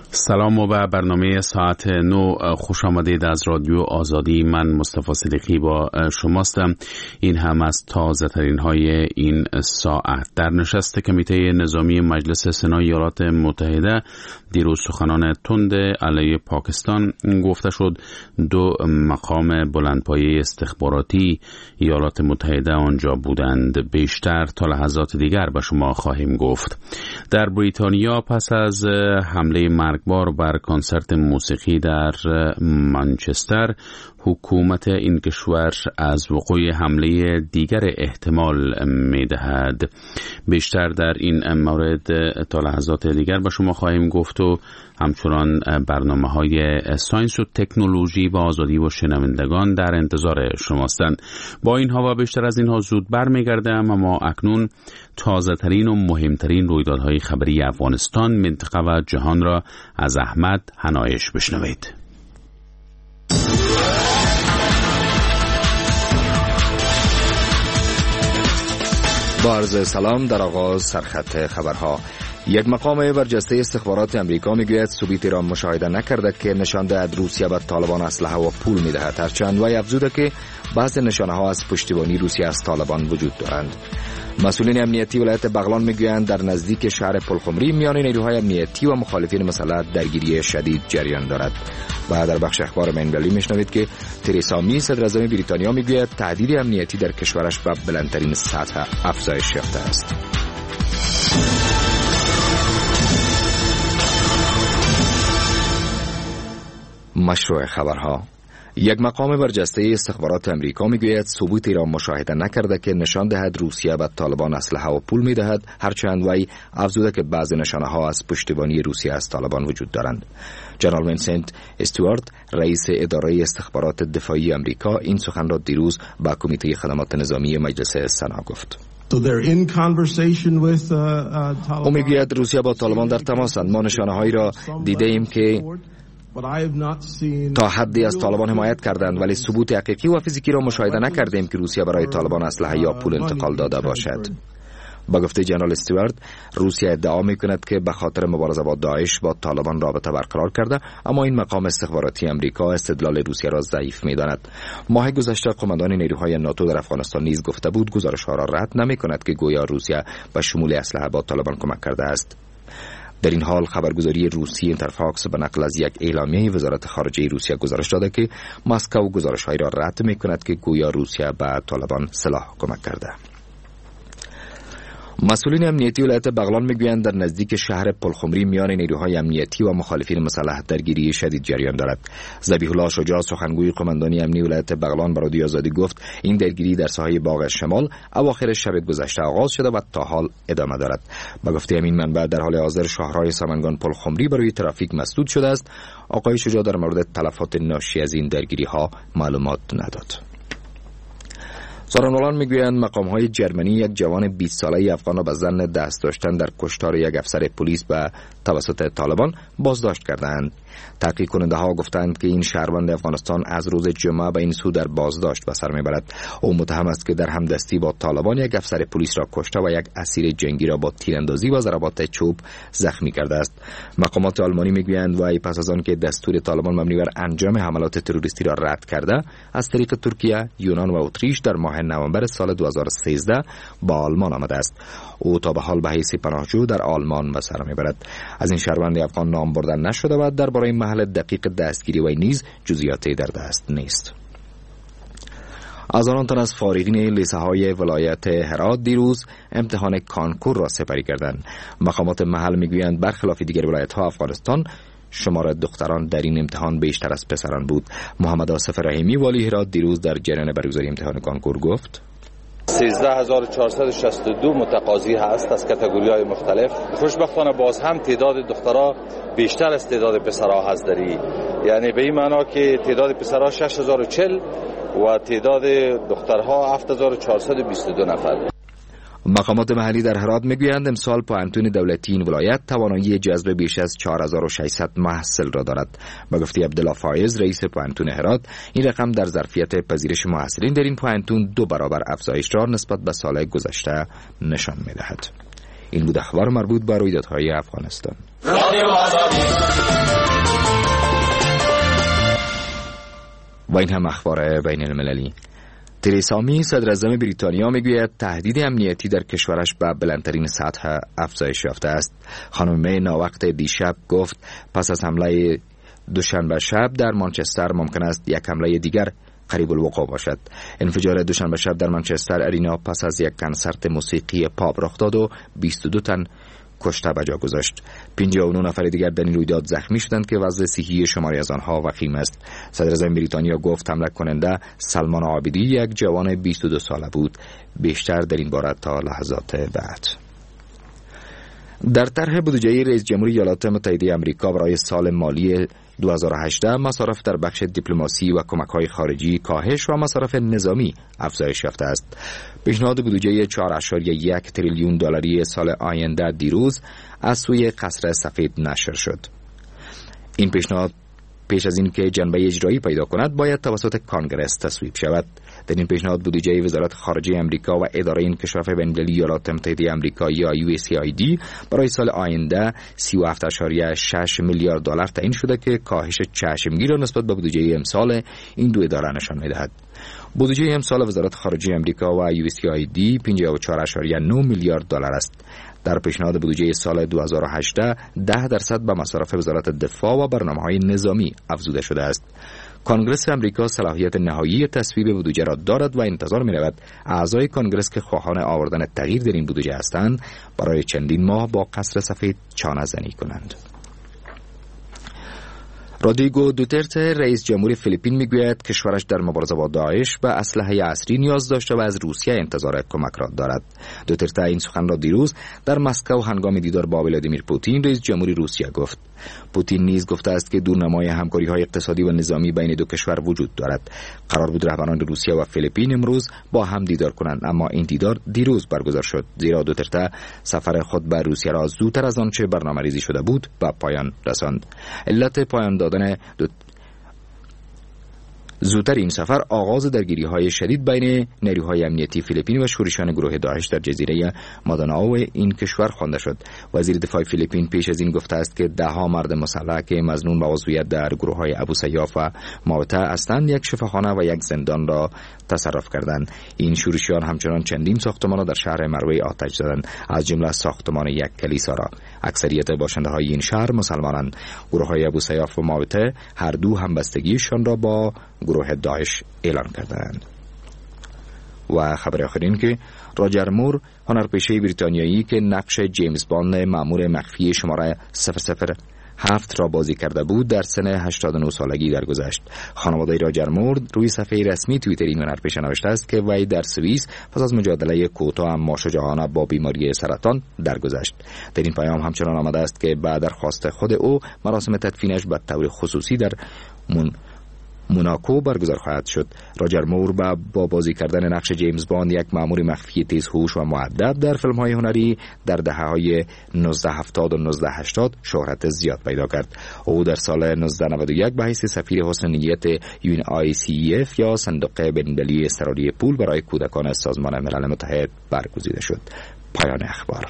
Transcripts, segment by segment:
سلام و به برنامه ساعت 9 خوش آمدید از رادیو آزادی. من مصطفی صدیقی با شماستم. این هم از تازه ترین های این ساعت. در نشست کمیته نظامی مجلس سنای ایالات متحده دیروز سخنان تند علیه پاکستان گفته شد. 2 مقام بلندپایه استخباراتی ایالات متحده آنجا بودند. بیشتر تا لحظات دیگر به شما خواهیم گفت. در بریتانیا پس از حمله مرگبار بر کنسرت موسیقی در منچستر، حکومت این کشور از وقوع حمله دیگر احتمال می‌دهد. بیشتر در این مورد تا لحظات دیگر با شما خواهیم گفت و همچنان برنامه‌های ساینس و تکنولوژی و آزادی و شنوندگان در انتظار شماستند. با اینها و بیشتر از اینها زود برمیگردم، اما اکنون تازه ترین و مهمترین رویدادهای خبری افغانستان، منطقه و جهان را از احمد حنایش بشنوید. با عرض سلام. در آغاز سرخط خبرها. یک مقام برجسته استخبارات امریکا میگوید ثبوتی را مشاهده نکرده که نشان دهد روسیه به طالبان اسلحه و پول میدهد، هرچند وی افزوده که بعضی نشانه ها از پشتیبانی روسیه از طالبان وجود دارند. مسئولین امنیتی ولایت بغلان میگویند در نزدیک شهر پلخمری میان نیروهای امنیتی و مخالفین مسلح درگیری شدید جریان دارد. و در بخش اخبار بین‌المللی میشنوید که تریسا می صدر اعظم بریتانیا میگوید تهدید امنیتی در کشورش به بلندترین سطح افزایش یافته است. مشروع خبرها. یک مقام برجسته استخبارات امریکا میگوید ثبوتی را مشاهده نکرده که نشان دهد روسیه به طالبان اسلحه و پول میدهد، هرچند وی افزوده که بعضی نشانه ها از پشتیبانی روسیه از طالبان وجود دارند. جنرال وینسنت استوارت، رئیس اداره استخبارات دفاعی امریکا، این سخن را دیروز با کمیته خدمات نظامی مجلس سنا گفت. او میگوید روسیه با طالبان در تماسند. ما نشانه هایی را دیده ایم که تا حدی از طالبان حمایت کردند، ولی ثبوت حقیقی و فیزیکی را مشاهده نکردیم که روسیه برای طالبان اسلحه یا پول انتقال داده باشد. با گفته جنرال استوارت، روسیه ادعا میکند که به خاطر مبارزه با داعش با طالبان رابطه برقرار کرده، اما این مقام استخباراتی امریکا استدلال روسیه را ضعیف میداند. ماه گذشته قماندان نیروهای ناتو در افغانستان نیز گفته بود گزارش‌ها را رد نمیکند که گویا روسیه به شمول اسلحه با طالبان کمک کرده است. در این حال خبرگزاری روسی اینترفاکس به نقل از یک اعلامیه وزارت خارجه روسیه گزارش داده که مسکو گزارش‌هایی را رد می‌کند که گویا روسیه به طالبان سلاح کمک کرده. مسئولین امنیتی ولایت بغلان میگویند در نزدیک شهر پلخمری میان نیروهای امنیتی و مخالفین مسلح درگیری شدید جریان دارد. ذبیح الله شجاع، سخنگوی قماندانی امنی ولایت بغلان، به رادیو آزادی گفت این درگیری در ساحه باغ شمال اواخر شب گذشته آغاز شده و تا حال ادامه دارد. با گفته همین منبع در حال حاضر شاهراه سمنگان پلخمری برای ترافیک مسدود شده است. آقای شجاع در مورد تلفات ناشی از این درگیری ها معلومات نداد. سخنرانان میگویند مقام‌های جرمنی یک جوان 20 ساله افغان را به ظن دست داشتن در کشتار یک افسر پلیس به توسط طالبان بازداشت کردند. تحقیق کننده ها گفتند که این شهروند افغانستان از روز جمعه به این سو در بازداشت به سر میبرد. او متهم است که در همدستی با طالبان یک افسر پلیس را کشته و یک اسیر جنگی را با تیراندازی و ضربات چوب زخمی کرده است. مقامات آلمانی میگویند وی پس از آن که دستور طالبان مبنی بر انجام حملات تروریستی را رد کرده، از طریق ترکیه، یونان و اتریش در ماه نوامبر سال 2013 با آلمان آمده است. او تا به حال به حیث پناهجو در آلمان به سر میبرد. از این شهروند افغان نام بردن نشده و درباره محل دقیق دستگیری وی نیز جزئیاتی در دست نیست. از آن تن از فارغین لیسه های ولایت هرات دیروز امتحان کانکور را سپری کردند. مقامات محل میگویند برخلاف دیگر ولایت ها افغانستان شمار دختران در این امتحان بیشتر از پسران بود. محمد آصف رحیمی والی هرات دیروز در جریان برگزاری امتحان کانکور گفت 13462 متقاضی هست از کاتگوری‌های مختلف. خوشبختانه باز هم تعداد دخترها بیشتر از تعداد پسرها هست داری، یعنی به این معنا که تعداد پسرها 6040 و تعداد دخترها 7422 نفر. مقامات محلی در هرات میگویند امسال پوهنتون دولتی این ولایت توانایی جذب بیش از 4600 محصل را دارد. با گفته عبدالله فایز رئیس پوهنتون هرات، این رقم در ظرفیت پذیرش محصلین در این پوهنتون 2 برابر افزایش را نسبت به سال گذشته نشان میدهد. این بود اخبار مربوط به رویدادهای افغانستان. با این هم اخبار بین المللی. تریسا می صدر اعظم بریتانیا میگوید تهدید امنیتی در کشورش به بلندترین سطح افزایش یافته است. خانم می ناوقت دیشب گفت پس از حمله دوشنبه شب در منچستر ممکن است یک حمله دیگر قریب الوقوع باشد. انفجار دوشنبه شب در منچستر ارینا پس از یک کنسرت موسیقی پاپ رخ داد و 22 تن کشته به جا گذاشت. 59 نفر دیگر در این رویداد زخمی شدند که وضع صحی شماری از آنها وخیم است. صدر اعظم بریتانیا گفت حمله کننده سلمان عابدی یک جوان 22 ساله بود. بیشتر در این باره تا لحظات بعد. در طرح بودجه رئیس جمهور ایالات متحده آمریکا برای سال مالی 2018 مصارف در بخش دیپلماسی و کمک‌های خارجی کاهش و مصارف نظامی افزایش یافته است. پیشنهاد بودجه 4.1 تریلیون دلاری سال آینده دیروز از سوی قصر سفید نشر شد. این پیشنهاد پیش از این که جنبه اجرایی پیدا کند باید توسط کانگرس تصویب شود. در این پیشنهاد بودجه وزارت خارجه آمریکا و اداره انکشاف بین‌المللی ایالات متحده آمریکا یا USAID برای سال آینده 37.6 میلیارد دلار تعیین شده که کاهش چشمگیری را نسبت به بودجه امسال این دو اداره نشان می‌دهد. بودجه امسال وزارت خارجه آمریکا و USAID 54.9 میلیارد دلار است. در پیشنهاد بودجه سال 2018 10% به مصارف وزارت دفاع و برنامه‌های نظامی افزوده شده است. کانگرس آمریکا صلاحیت نهایی تصویب بودجه را دارد و انتظار می‌رود اعضای کانگرس که خواهان آوردن تغییر در این بودجه هستند برای چندین ماه با قصر سفید چانه زنی کنند. رودریگو دوترته رئیس جمهور فیلیپین میگوید کشورش در مبارزه با داعش به اسلحه عصری نیاز داشته و از روسیه انتظار کمک را دارد. دوترته این سخن را دیروز در مسکو هنگام دیدار با ولادیمیر پوتین رئیس جمهور روسیه گفت. پوتین نیز گفته است که دورنمای همکاری‌های اقتصادی و نظامی بین دو کشور وجود دارد. قرار بود رهبران روسیه و فیلیپین امروز با هم دیدار کنند، اما این دیدار دیروز برگزار شد زیرا دوترته سفر خود به روسیه را زودتر از آنچه برنامه‌ریزی شده بود به پایان رساند. علت پایان دادن زودتر این سفر آغاز درگیری‌های شدید بین نیروهای امنیتی فیلیپین و شورشیان گروه داعش در جزیره ماندانائو این کشور خوانده شد. وزیر دفاع فیلیپین پیش از این گفته است که ده‌ها مرد مسلح که مظنون به عضویت در گروه‌های ابوسیاف و ماوته هستند یک شفاخانه و یک زندان را تصرف کردند. این شورشیان همچنان چندین ساختمان را در شهر مروه آتش زدند، از جمله ساختمان یک کلیسا را. اکثریت باشنده‌های این شهر مسلمانند. گروه‌های ابوسیاف و ماوته هر دو همبستگیشان را با گروه داعش اعلان کردند. و خبر آخرین که راجر مور هنرپیشه بریتانیایی که نقش جیمز باند مأمور مخفی شماره 007 را بازی کرده بود در سن 89 سالگی درگذشت. خانواده راجر مور روی صفحه رسمی توییتر این هنرپیشه نوشته است که وی در سوئیس پس از مجادله کوتاه اما شجاعانه با بیماری سرطان درگذشت. در این پیام همچنان آمده است که بعد درخواست خود او مراسم تدفینش به طور خصوصی در موناکو برگزار خواهد شد. راجر مور با بازی کردن نقش جیمز باند یک مأمور مخفی تیزهوش و مؤدب در فیلم‌های هنری در دهه‌های 1970 و 1980 شهرت زیاد پیدا کرد. او در سال 1991 به حیث سفیر حسن نیت UNICEF یا صندوق بین‌المللی اضطراری پول برای کودکان سازمان ملل متحد برگزیده شد. پایان اخبار.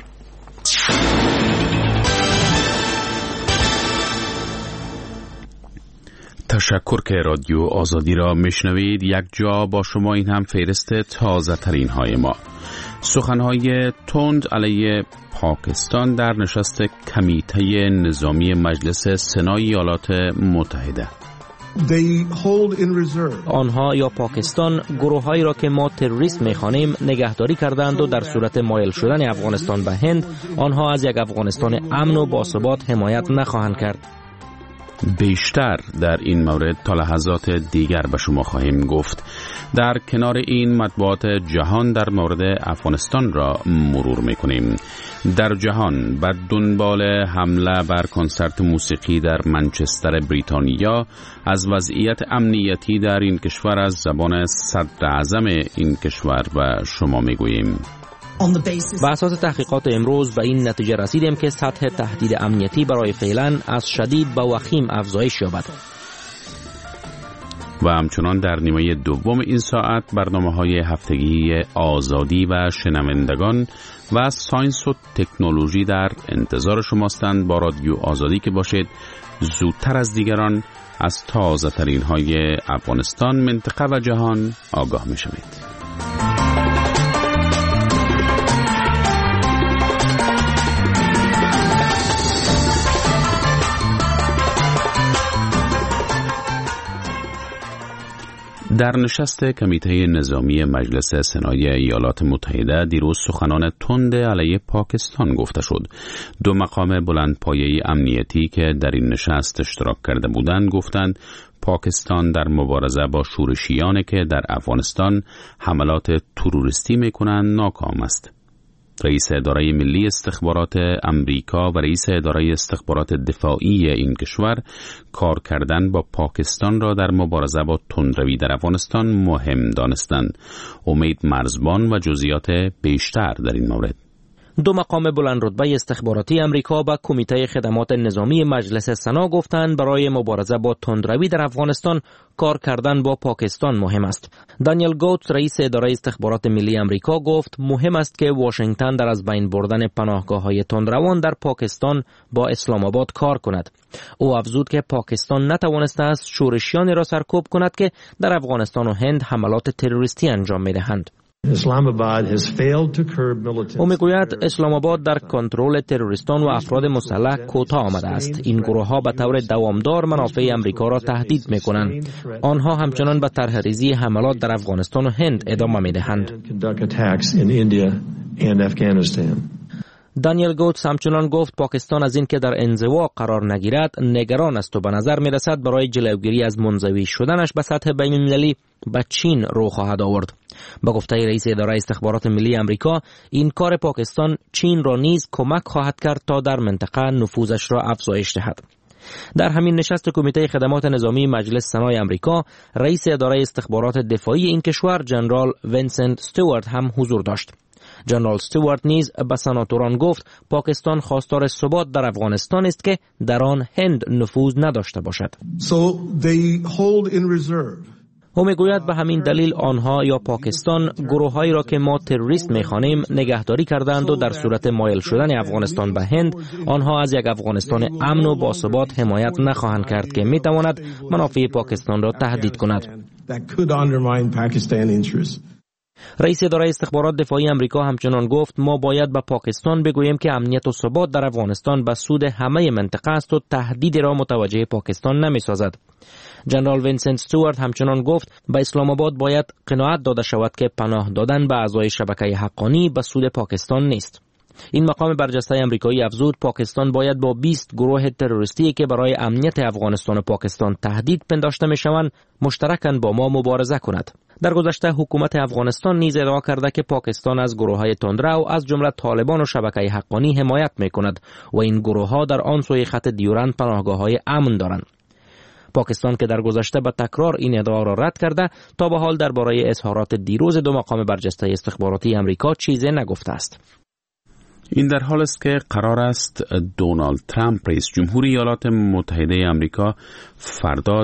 تشکر که رادیو آزادی را میشنوید. یک جا با شما این هم فهرست تازه ترین های ما. سخنهای تند علیه پاکستان در نشست کمیته نظامی مجلس سنای ایالات متحده. آنها یا پاکستان گروه‌هایی را که ما تروریست می‌خوانیم نگهداری کردند و در صورت مایل شدن افغانستان به هند آنها از یک افغانستان امن و باثبات حمایت نخواهند کرد. بیشتر در این مورد تا لحظات دیگر به شما خواهیم گفت. در کنار این مطبوعات جهان در مورد افغانستان را مرور میکنیم. در جهان بر دنبال حمله بر کنسرت موسیقی در منچستر بریتانیا از وضعیت امنیتی در این کشور از زبان صدر اعظم این کشور به شما میگوییم. بر اساس تحقیقات امروز به این نتیجه رسیدیم که سطح تهدید امنیتی برای فعلا از شدید به وخیم افزایش یابد. و همچنان در نیمه دوم این ساعت برنامه‌های هفتگی آزادی و شنوندگان و ساینس و تکنولوژی در انتظار شماستند. با رادیو آزادی که باشید. زودتر از دیگران از تازه ترین های افغانستان، منطقه و جهان آگاه می شوید. در نشست کمیته نظامی مجلس سنای ایالات متحده دیروز سخنان تند علیه پاکستان گفته شد. دو مقام بلندپایه امنیتی که در این نشست اشتراک کرده بودند گفتند پاکستان در مبارزه با شورشیانی که در افغانستان حملات تروریستی میکنند ناکام است. رئیس اداره ملی استخبارات امریکا و رئیس اداره استخبارات دفاعی این کشور کار کردن با پاکستان را در مبارزه با تندروی در افغانستان مهم دانستند. امید مرزبان و جزئیات بیشتر در این مورد. دو مقام بلند رتبه استخباراتی امریکا با کمیته خدمات نظامی مجلس سنا گفتند برای مبارزه با تندروی در افغانستان کار کردن با پاکستان مهم است. دانیل گوتس رئیس اداره استخبارات ملی امریکا گفت مهم است که واشنگتن در از بین بردن پناهگاه‌های تندروان در پاکستان با اسلام آباد کار کند. او افزود که پاکستان نتوانسته است شورشیانی را سرکوب کند که در افغانستان و هند حملات تروریستی انجام می‌دهند. او میگوید اسلام آباد در کنترل تروریستان و افراد مسلح کوتاه آمده است. این گروه ها به طور دوامدار منافع امریکا را تهدید میکنند. آنها همچنان به طرح ریزی حملات در افغانستان و هند ادامه میدهند. دانیل گوتس همچنان گفت پاکستان از این که در انزوا قرار نگیرد نگران است و به نظر می رسد برای جلوگیری از منزوی شدنش به سطح بین المللی به چین رو خواهد آورد. با گفته رئیس اداره استخبارات ملی امریکا این کار پاکستان چین را نیز کمک خواهد کرد تا در منطقه نفوذش را افزایش دهد. در همین نشست کمیته خدمات نظامی مجلس سنای امریکا رئیس اداره استخبارات دفاعی این کشور جنرال وینسنت استوارت هم حضور داشت. جنرال استوارت نیز به سناتوران گفت پاکستان خواستار ثبات در افغانستان است که در آن هند نفوذ نداشته باشد. او میگوید به همین دلیل آنها یا پاکستان گروه‌هایی را که ما تروریست می‌خوانیم نگهداری کردند و در صورت مایل شدن افغانستان به هند آنها از یک افغانستان امن و باثبات حمایت نخواهند کرد که می‌تواند منافع پاکستان را تهدید کند. رئیس اداره استخبارات دفاعی امریکا همچنان گفت ما باید به پاکستان بگوییم که امنیت و ثبات در افغانستان به سود همه منطقه است و تهدیدی را متوجه پاکستان نمی‌سازد. جنرال وینسنت استوارت همچنان گفت به اسلام آباد باید قناعت داده شود که پناه دادن به اعضای شبکه حقانی به سود پاکستان نیست. این مقام برجسته امریکایی افزود پاکستان باید با 20 گروه تروریستی که برای امنیت افغانستان و پاکستان تهدید پنداشته می‌شوند مشترکاً با ما مبارزه کند. در گذشته حکومت افغانستان نیز ادعا کرده که پاکستان از گروه‌های تندرو از جمله طالبان و شبکه حقانی حمایت می‌کند و این گروه‌ها در آن سوی خط دیورند پناهگاه‌های امن دارند. پاکستان که در گذشته به تکرار این ادعا را رد کرده تا به حال درباره اظهارات دیروز دو مقام برجسته استخباراتی امریکا چیزی نگفته است. این در حال است که قرار است دونالد ترامپ رئیس جمهوری ایالات متحده آمریکا فردا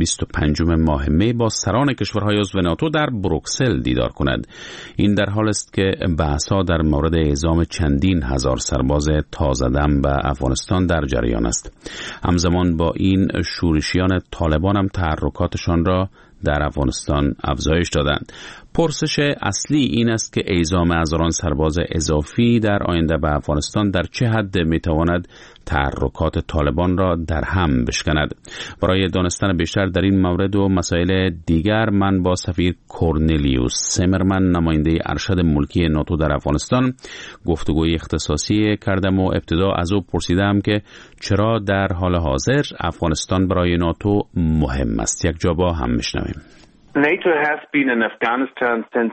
25 ماه می با سران کشورهای عضو ناتو در بروکسل دیدار کند. این در حال است که بحث‌ها در مورد اعزام چندین هزار سرباز تازه دم به افغانستان در جریان است. همزمان با این شورشیان طالبان هم تحرکاتشان را در افغانستان افزایش دادند. پرسش اصلی این است که اعزام هزاران سرباز اضافی در آینده به افغانستان در چه حد میتواند تحرکات طالبان را در هم بشکند. برای دانستن بیشتر در این مورد و مسائل دیگر من با سفیر کورنلیوس سمرمن نماینده ارشد ملکی ناتو در افغانستان گفتگوی اختصاصی کردم و ابتدا از او پرسیدم که چرا در حال حاضر افغانستان برای ناتو مهم است. یک جا با هم میشنویم. NATO has been in Afghanistan since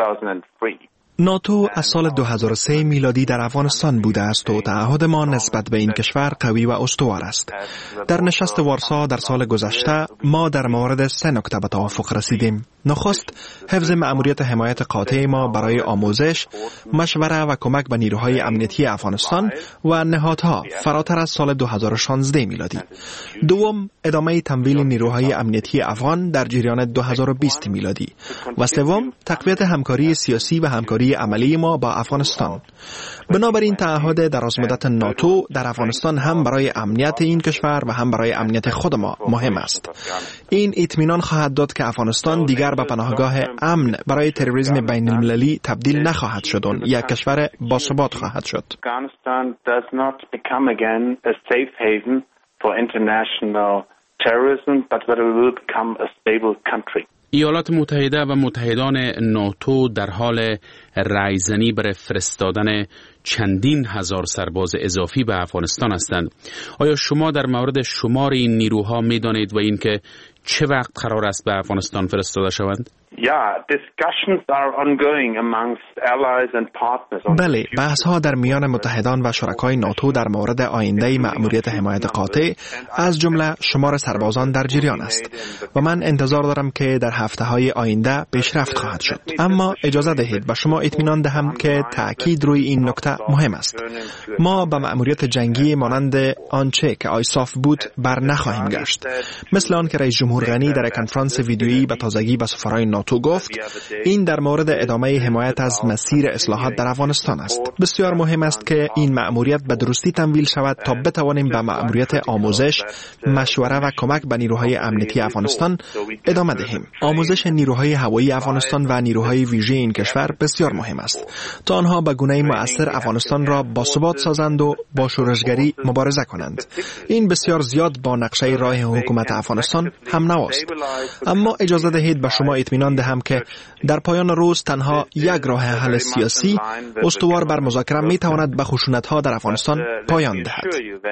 2003. ناتو از سال 2003 میلادی در افغانستان بوده است و تعهد ما نسبت به این کشور قوی و استوار است. در نشست وارسا در سال گذشته ما در مورد 3 نکته به توافق رسیدیم. نخست، حفظ مأموریت حمایت قاطع ما برای آموزش، مشوره و کمک به نیروهای امنیتی افغانستان و نهادها فراتر از سال 2016 میلادی. دوم، ادامه تمویل نیروهای امنیتی افغان در جریان 2020 میلادی. و سوم، تقویت همکاری سیاسی و همکاری همکاری عملی ما با افغانستان. بنابراین تعهد درازمدت ناتو در افغانستان هم برای امنیت این کشور و هم برای امنیت خود ما مهم است. این اطمینان خواهد داد که افغانستان دیگر به پناهگاه امن برای تروریسم بین المللی تبدیل نخواهد شد و یک کشور باثبات خواهد شد. Afghanistan does not become again a safe haven for international terrorism, but that it will become a stable country. ایالات متحده و متحدان ناتو در حال رایزنی برای فرستادن چندین هزار سرباز اضافی به افغانستان هستند. آیا شما در مورد شمار این نیروها می دانید و اینکه چه وقت قرار است به افغانستان فرستاده شوند؟ بله، بحث ها در میان متحدان و شرکای ناتو در مورد آینده مأموریت حمایت قاطع از جمله شمار سربازان در جریان است و من انتظار دارم که در هفته های آینده پیشرفت خواهد شد. اما اجازه دهید به شما اطمینان دهم که تأکید روی این نکته مهم است. ما به مأموریت جنگی مانند آنچه که آیساف بود بر نخواهیم گشت. مثل آن که رئیس جمهور غنی در کنفرانس ویدیویی به تازگی به سفرای ناتو گفت، این در مورد ادامه حمایت از مسیر اصلاحات در افغانستان است. بسیار مهم است که این مأموریت به درستی تمویل شود تا بتوانیم به مأموریت آموزش، مشوره و کمک به نیروهای امنیتی افغانستان ادامه دهیم. آموزش نیروهای هوایی افغانستان و نیروهای ویژه این کشور بسیار مهم است تا آنها به گونه‌ای مؤثر افغانستان را باثبات سازند و با شورشگری مبارزه کنند. این بسیار زیاد با نقشه راه حکومت افغانستان هم نواست. اما اجازه دهید به شما اطمینان دهم که در پایان روز تنها یک راه حل سیاسی استوار بر مذاکره می تواند به خشونت‌ها در افغانستان پایان دهد.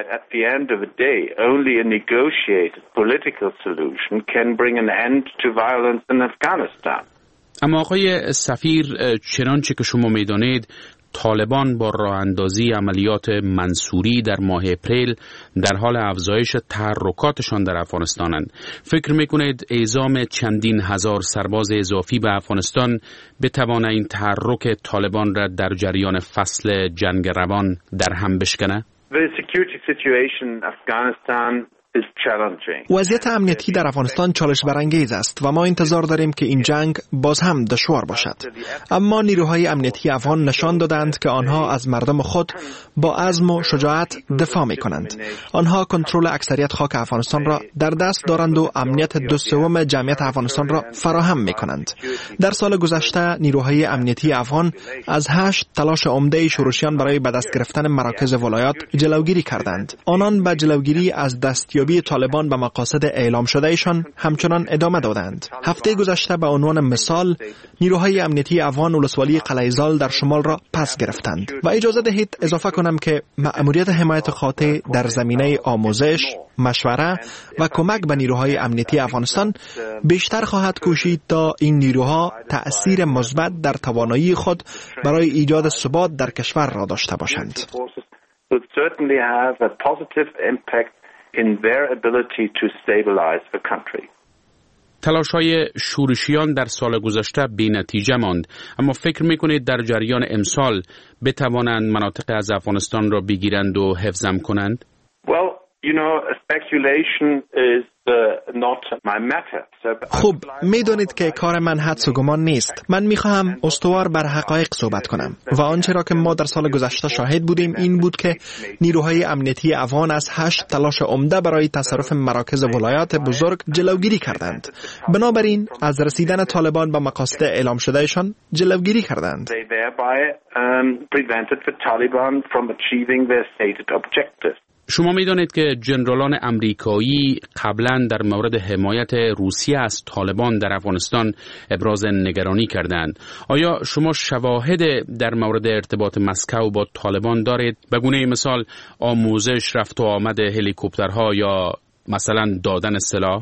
اما آقای سفیر، چنانچه که شما می‌دانید طالبان با راه اندازی عملیات منصوری در ماه اپریل در حال افزایش تحرکاتشان در افغانستانند. فکر میکنید اعزام چندین هزار سرباز اضافی به افغانستان بتواند این تحرک طالبان را در جریان فصل جنگ روان در هم بشکنه؟ The security situation in Afghanistan وضعیت امنیتی در افغانستان چالش برانگیز است و ما انتظار داریم که این جنگ باز هم دشوار باشد. اما نیروهای امنیتی افغان نشان دادند که آنها از مردم خود با عزم و شجاعت دفاع می کنند. آنها کنترل اکثریت خاک افغانستان را در دست دارند و امنیت 2/3 جمعیت افغانستان را فراهم می کنند. در سال گذشته نیروهای امنیتی افغان از 8 تلاش عمده شورشیان برای به دست گرفتن مراکز ولایات جلوگیری کردند. آنان به جلوگیری از دستیابی طالبان به مقاصد اعلام شده ایشان همچنان ادامه دادند. هفته گذشته به عنوان مثال نیروهای امنیتی افغان ولسوالی قلعه‌زال در شمال را پس گرفتند و اجازه دهید اضافه کنم که مأموریت حمایت قاطع در زمینه آموزش، مشوره و کمک به نیروهای امنیتی افغانستان بیشتر خواهد کوشید تا این نیروها تأثیر مثبت در توانایی خود برای ایجاد ثبات در کشور را داشته باشند. in their ability to stabilize the country. تلاش‌های شورشیان در سال گذشته بی‌نتیجه ماند، اما فکر می‌کنید در جریان امسال بتوانند مناطق از افغانستان را بگیرند و حفظم کنند؟ Well, you know, speculation is not my method. خب میدونید که کار من حدس و گمان نیست. من میخواهم استوار بر حقایق صحبت کنم و آنچه را که ما در سال گذشته شاهد بودیم این بود که نیروهای امنیتی افغان از 8 تلاش عمده برای تصرف مراکز ولایات بزرگ جلوگیری کردند. بنابراین از رسیدن طالبان به مقاصد اعلام شدهشان جلوگیری کردند. شما می‌دانید که جنرالان امریکایی قبلا در مورد حمایت روسیه از طالبان در افغانستان ابراز نگرانی کردند. آیا شما شواهد در مورد ارتباط مسکو با طالبان دارید؟ به گونه مثال آموزش، رفت و آمد هلیکوپترها یا مثلا دادن سلاح؟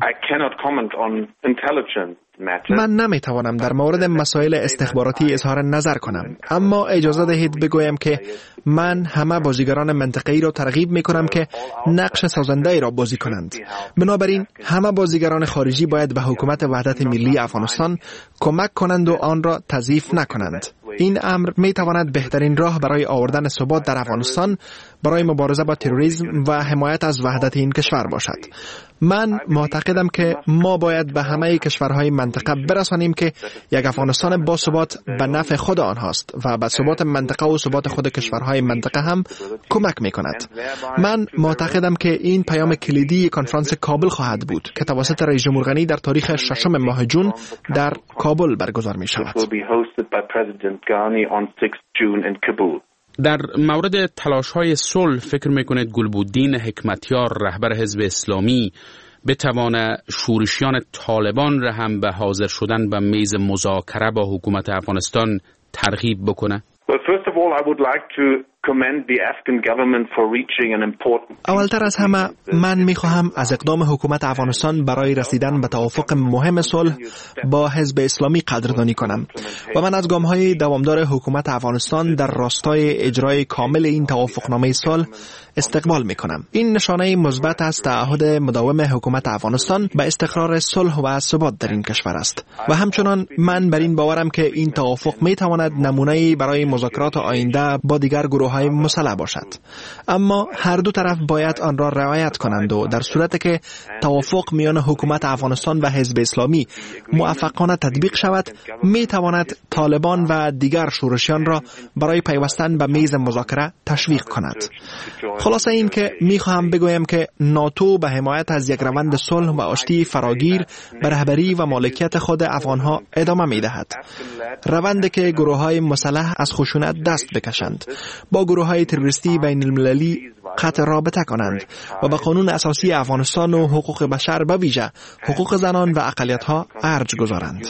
من نمیتوانم در مورد مسائل استخباراتی اظهار نظر کنم، اما اجازه دهید بگویم که من همه بازیگران منطقه‌ای را ترغیب میکنم که نقش سازنده‌ای را بازی کنند. بنابراین همه بازیگران خارجی باید به حکومت وحدت ملی افغانستان کمک کنند و آن را تضعیف نکنند. این امر می تواند بهترین راه برای آوردن ثبات در افغانستان برای مبارزه با تروریسم و حمایت از وحدت این کشور باشد. من معتقدم که ما باید به همه کشورهای منطقه برسانیم که یک افغانستان با ثبات به نفع خود آنهاست و به ثبات منطقه و ثبات خود کشورهای منطقه هم کمک می کند. من معتقدم که این پیام کلیدی کنفرانس کابل خواهد بود که توسط رئیس جمهور غنی در تاریخ 6 ماه جون در کابل برگزار می شود. در مورد تلاش‌های صلح فکر می‌کنید گلبودین حکمتیار رهبر حزب اسلامی بتواند شورشیان طالبان را هم به حاضر شدن به میز مذاکره با حکومت افغانستان ترغیب بکنه؟ اولتر از همه من میخواهم از اقدام حکومت افغانستان برای رسیدن به توافق مهم صلح با حزب اسلامی قدردانی کنم و من از گام‌های دوامدار حکومت افغانستان در راستای اجرای کامل این توافقنامه صلح استقبال میکنم. این نشانه مثبت از تعهد مداوم حکومت افغانستان به استقرار صلح و ثبات در این کشور است و همچنان من بر این باورم که این توافق میتواند نمونه‌ای برای مذاکرات آینده با دیگر گروه‌های مسلح باشد. اما هر دو طرف باید آن را رعایت کنند و در صورتی که توافق میان حکومت افغانستان و حزب اسلامی موفقانه تطبیق شود، میتواند طالبان و دیگر شورشیان را برای پیوستن به میز مذاکره تشویق کند. خلاصه این که میخواهم بگویم که ناتو به حمایت از یک روند صلح و آشتی فراگیر به رهبری و مالکیت خود افغانها ادامه میدهد. روندی که گروه‌های مسلح از خشونت دست بکشند، با گروه‌های تروریستی بین المللی قطع رابطه کنند و به قانون اساسی افغانستان و حقوق بشر به ویژه حقوق زنان و اقلیت‌ها ارج گذارند.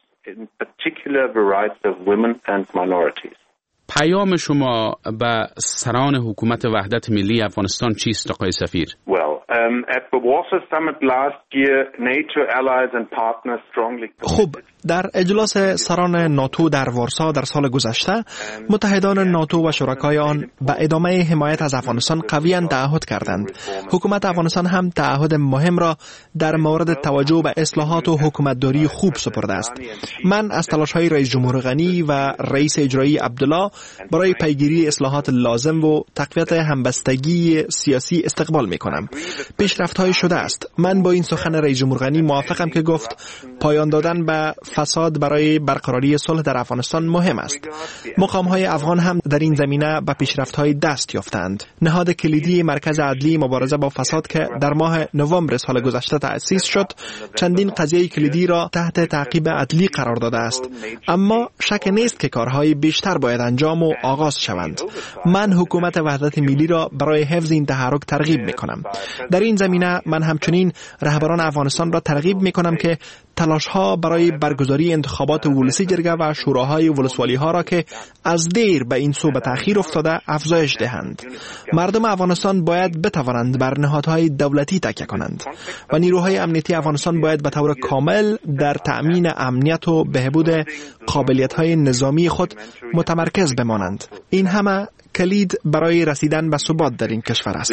پیام شما به سران حکومت وحدت ملی افغانستان چیست آقای سفیر؟ خب، در اجلاس سران ناتو در وارسا در سال گذشته، متحدان ناتو و شرکای آن به ادامه حمایت از افغانستان قویاً تعهد کردند. حکومت افغانستان هم تعهد مهم را در مورد توجه به اصلاحات و حکومتداری خوب سپرده است. من از تلاش‌های رئیس جمهور غنی و رئیس اجرایی عبدالله برای پیگیری اصلاحات لازم و تقویت همبستگی سیاسی استقبال می‌کنم. پیشرفت‌های شده است. من با این سخن رئیس جمهور غنی موافقم که گفت پایان دادن به فساد برای برقراری صلح در افغانستان مهم است. مقام‌های افغان هم در این زمینه به پیشرفت‌های دست یافتند. نهاد کلیدی مرکز عدلی مبارزه با فساد که در ماه نوامبر سال گذشته تأسیس شد، چندین قضیه کلیدی را تحت تعقیب عدلی قرار داده است. اما شک نیست که کارهای بیشتر باید انجام و آغاز شوند. من حکومت وحدت ملی را برای حفظ این تحرک ترغیب می‌کنم. در این زمینه من همچنین رهبران افغانستان را ترغیب می‌کنم که تلاش‌ها برای برگزاری انتخابات ولسی جرگه و شوراهای ولسوالی‌ها را که از دیر به این سو به تأخیر افتاده افزایش دهند. مردم افغانستان باید بتوانند بر نهادهای دولتی تکیه کنند و نیروهای امنیتی افغانستان باید به طور کامل در تأمین امنیت و بهبود قابلیت‌های نظامی خود متمرکز بمانند. این همه کلید برای رسیدن به ثبات در این کشور است.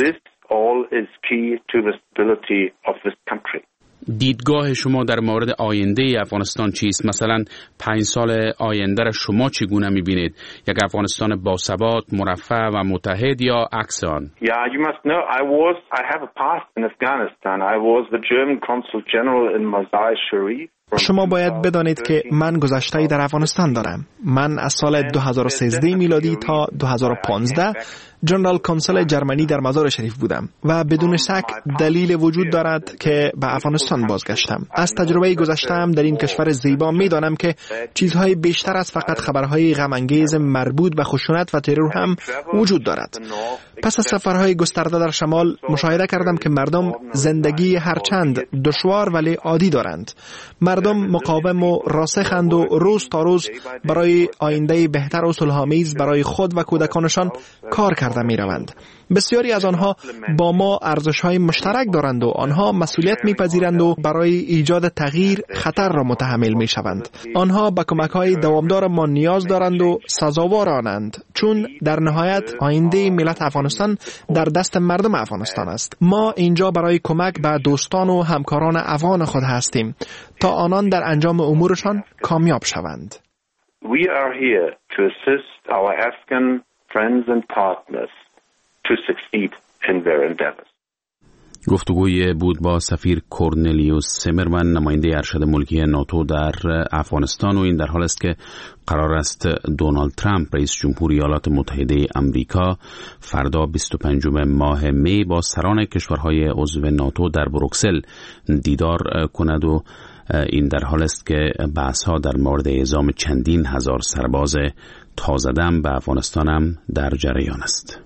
دیدگاه شما در مورد آینده افغانستان چیست؟ مثلا 5 سال آینده را شما چگونه می‌بینید؟ یک افغانستان باثبات، مرفه و متحد یا عکس آن؟ You must know I have a past in Afghanistan. I was the German consul general in Mazar-i-Sharif. شما باید بدانید که من گذشته‌ای در افغانستان دارم. من از سال 2013 میلادی تا 2015 جنرال کنسول جرمنی در مزار شریف بودم و بدون شک دلیل وجود دارد که به افغانستان بازگشتم. از تجربه گذشته‌ام در این کشور زیبا میدانم که چیزهای بیشتر از فقط خبرهای غم انگیز مربوط به خشونت و ترور هم وجود دارد. پس از سفرهای گسترده در شمال مشاهده کردم که مردم زندگی هرچند دشوار ولی عادی دارند. مردم مقاوم و راسخند و روز تا روز برای آینده بهتر و صلح‌آمیز برای خود و کودکانشان کار کرده می‌روند. بسیاری از آنها با ما ارزش‌های مشترک دارند و آنها مسئولیت می‌پذیرند و برای ایجاد تغییر خطر را متحمل می‌شوند. آنها به کمک‌های دوامدار ما نیاز دارند و سزاوار آنند، چون در نهایت آینده ملت افغانستان در دست مردم افغانستان است. ما اینجا برای کمک به دوستان و همکاران افغان خود هستیم تا آنان در انجام امورشان کامیاب شوند. We are here to assist our Afghan friends and partners to succeed in their endeavors. گفتگوی بود با سفیر کورنلیوس سیمرمن، نماینده ارشد ملکی ناتو در افغانستان، و این در حال است که قرار است دونالد ترامپ رئیس جمهور ایالات متحده آمریکا فردا 25 ماه می با سران کشورهای عضو ناتو در بروکسل دیدار کند و این در حال است که بحث‌ها در مورد اعزام چندین هزار سرباز تازه دم به افغانستان هم در جریان است.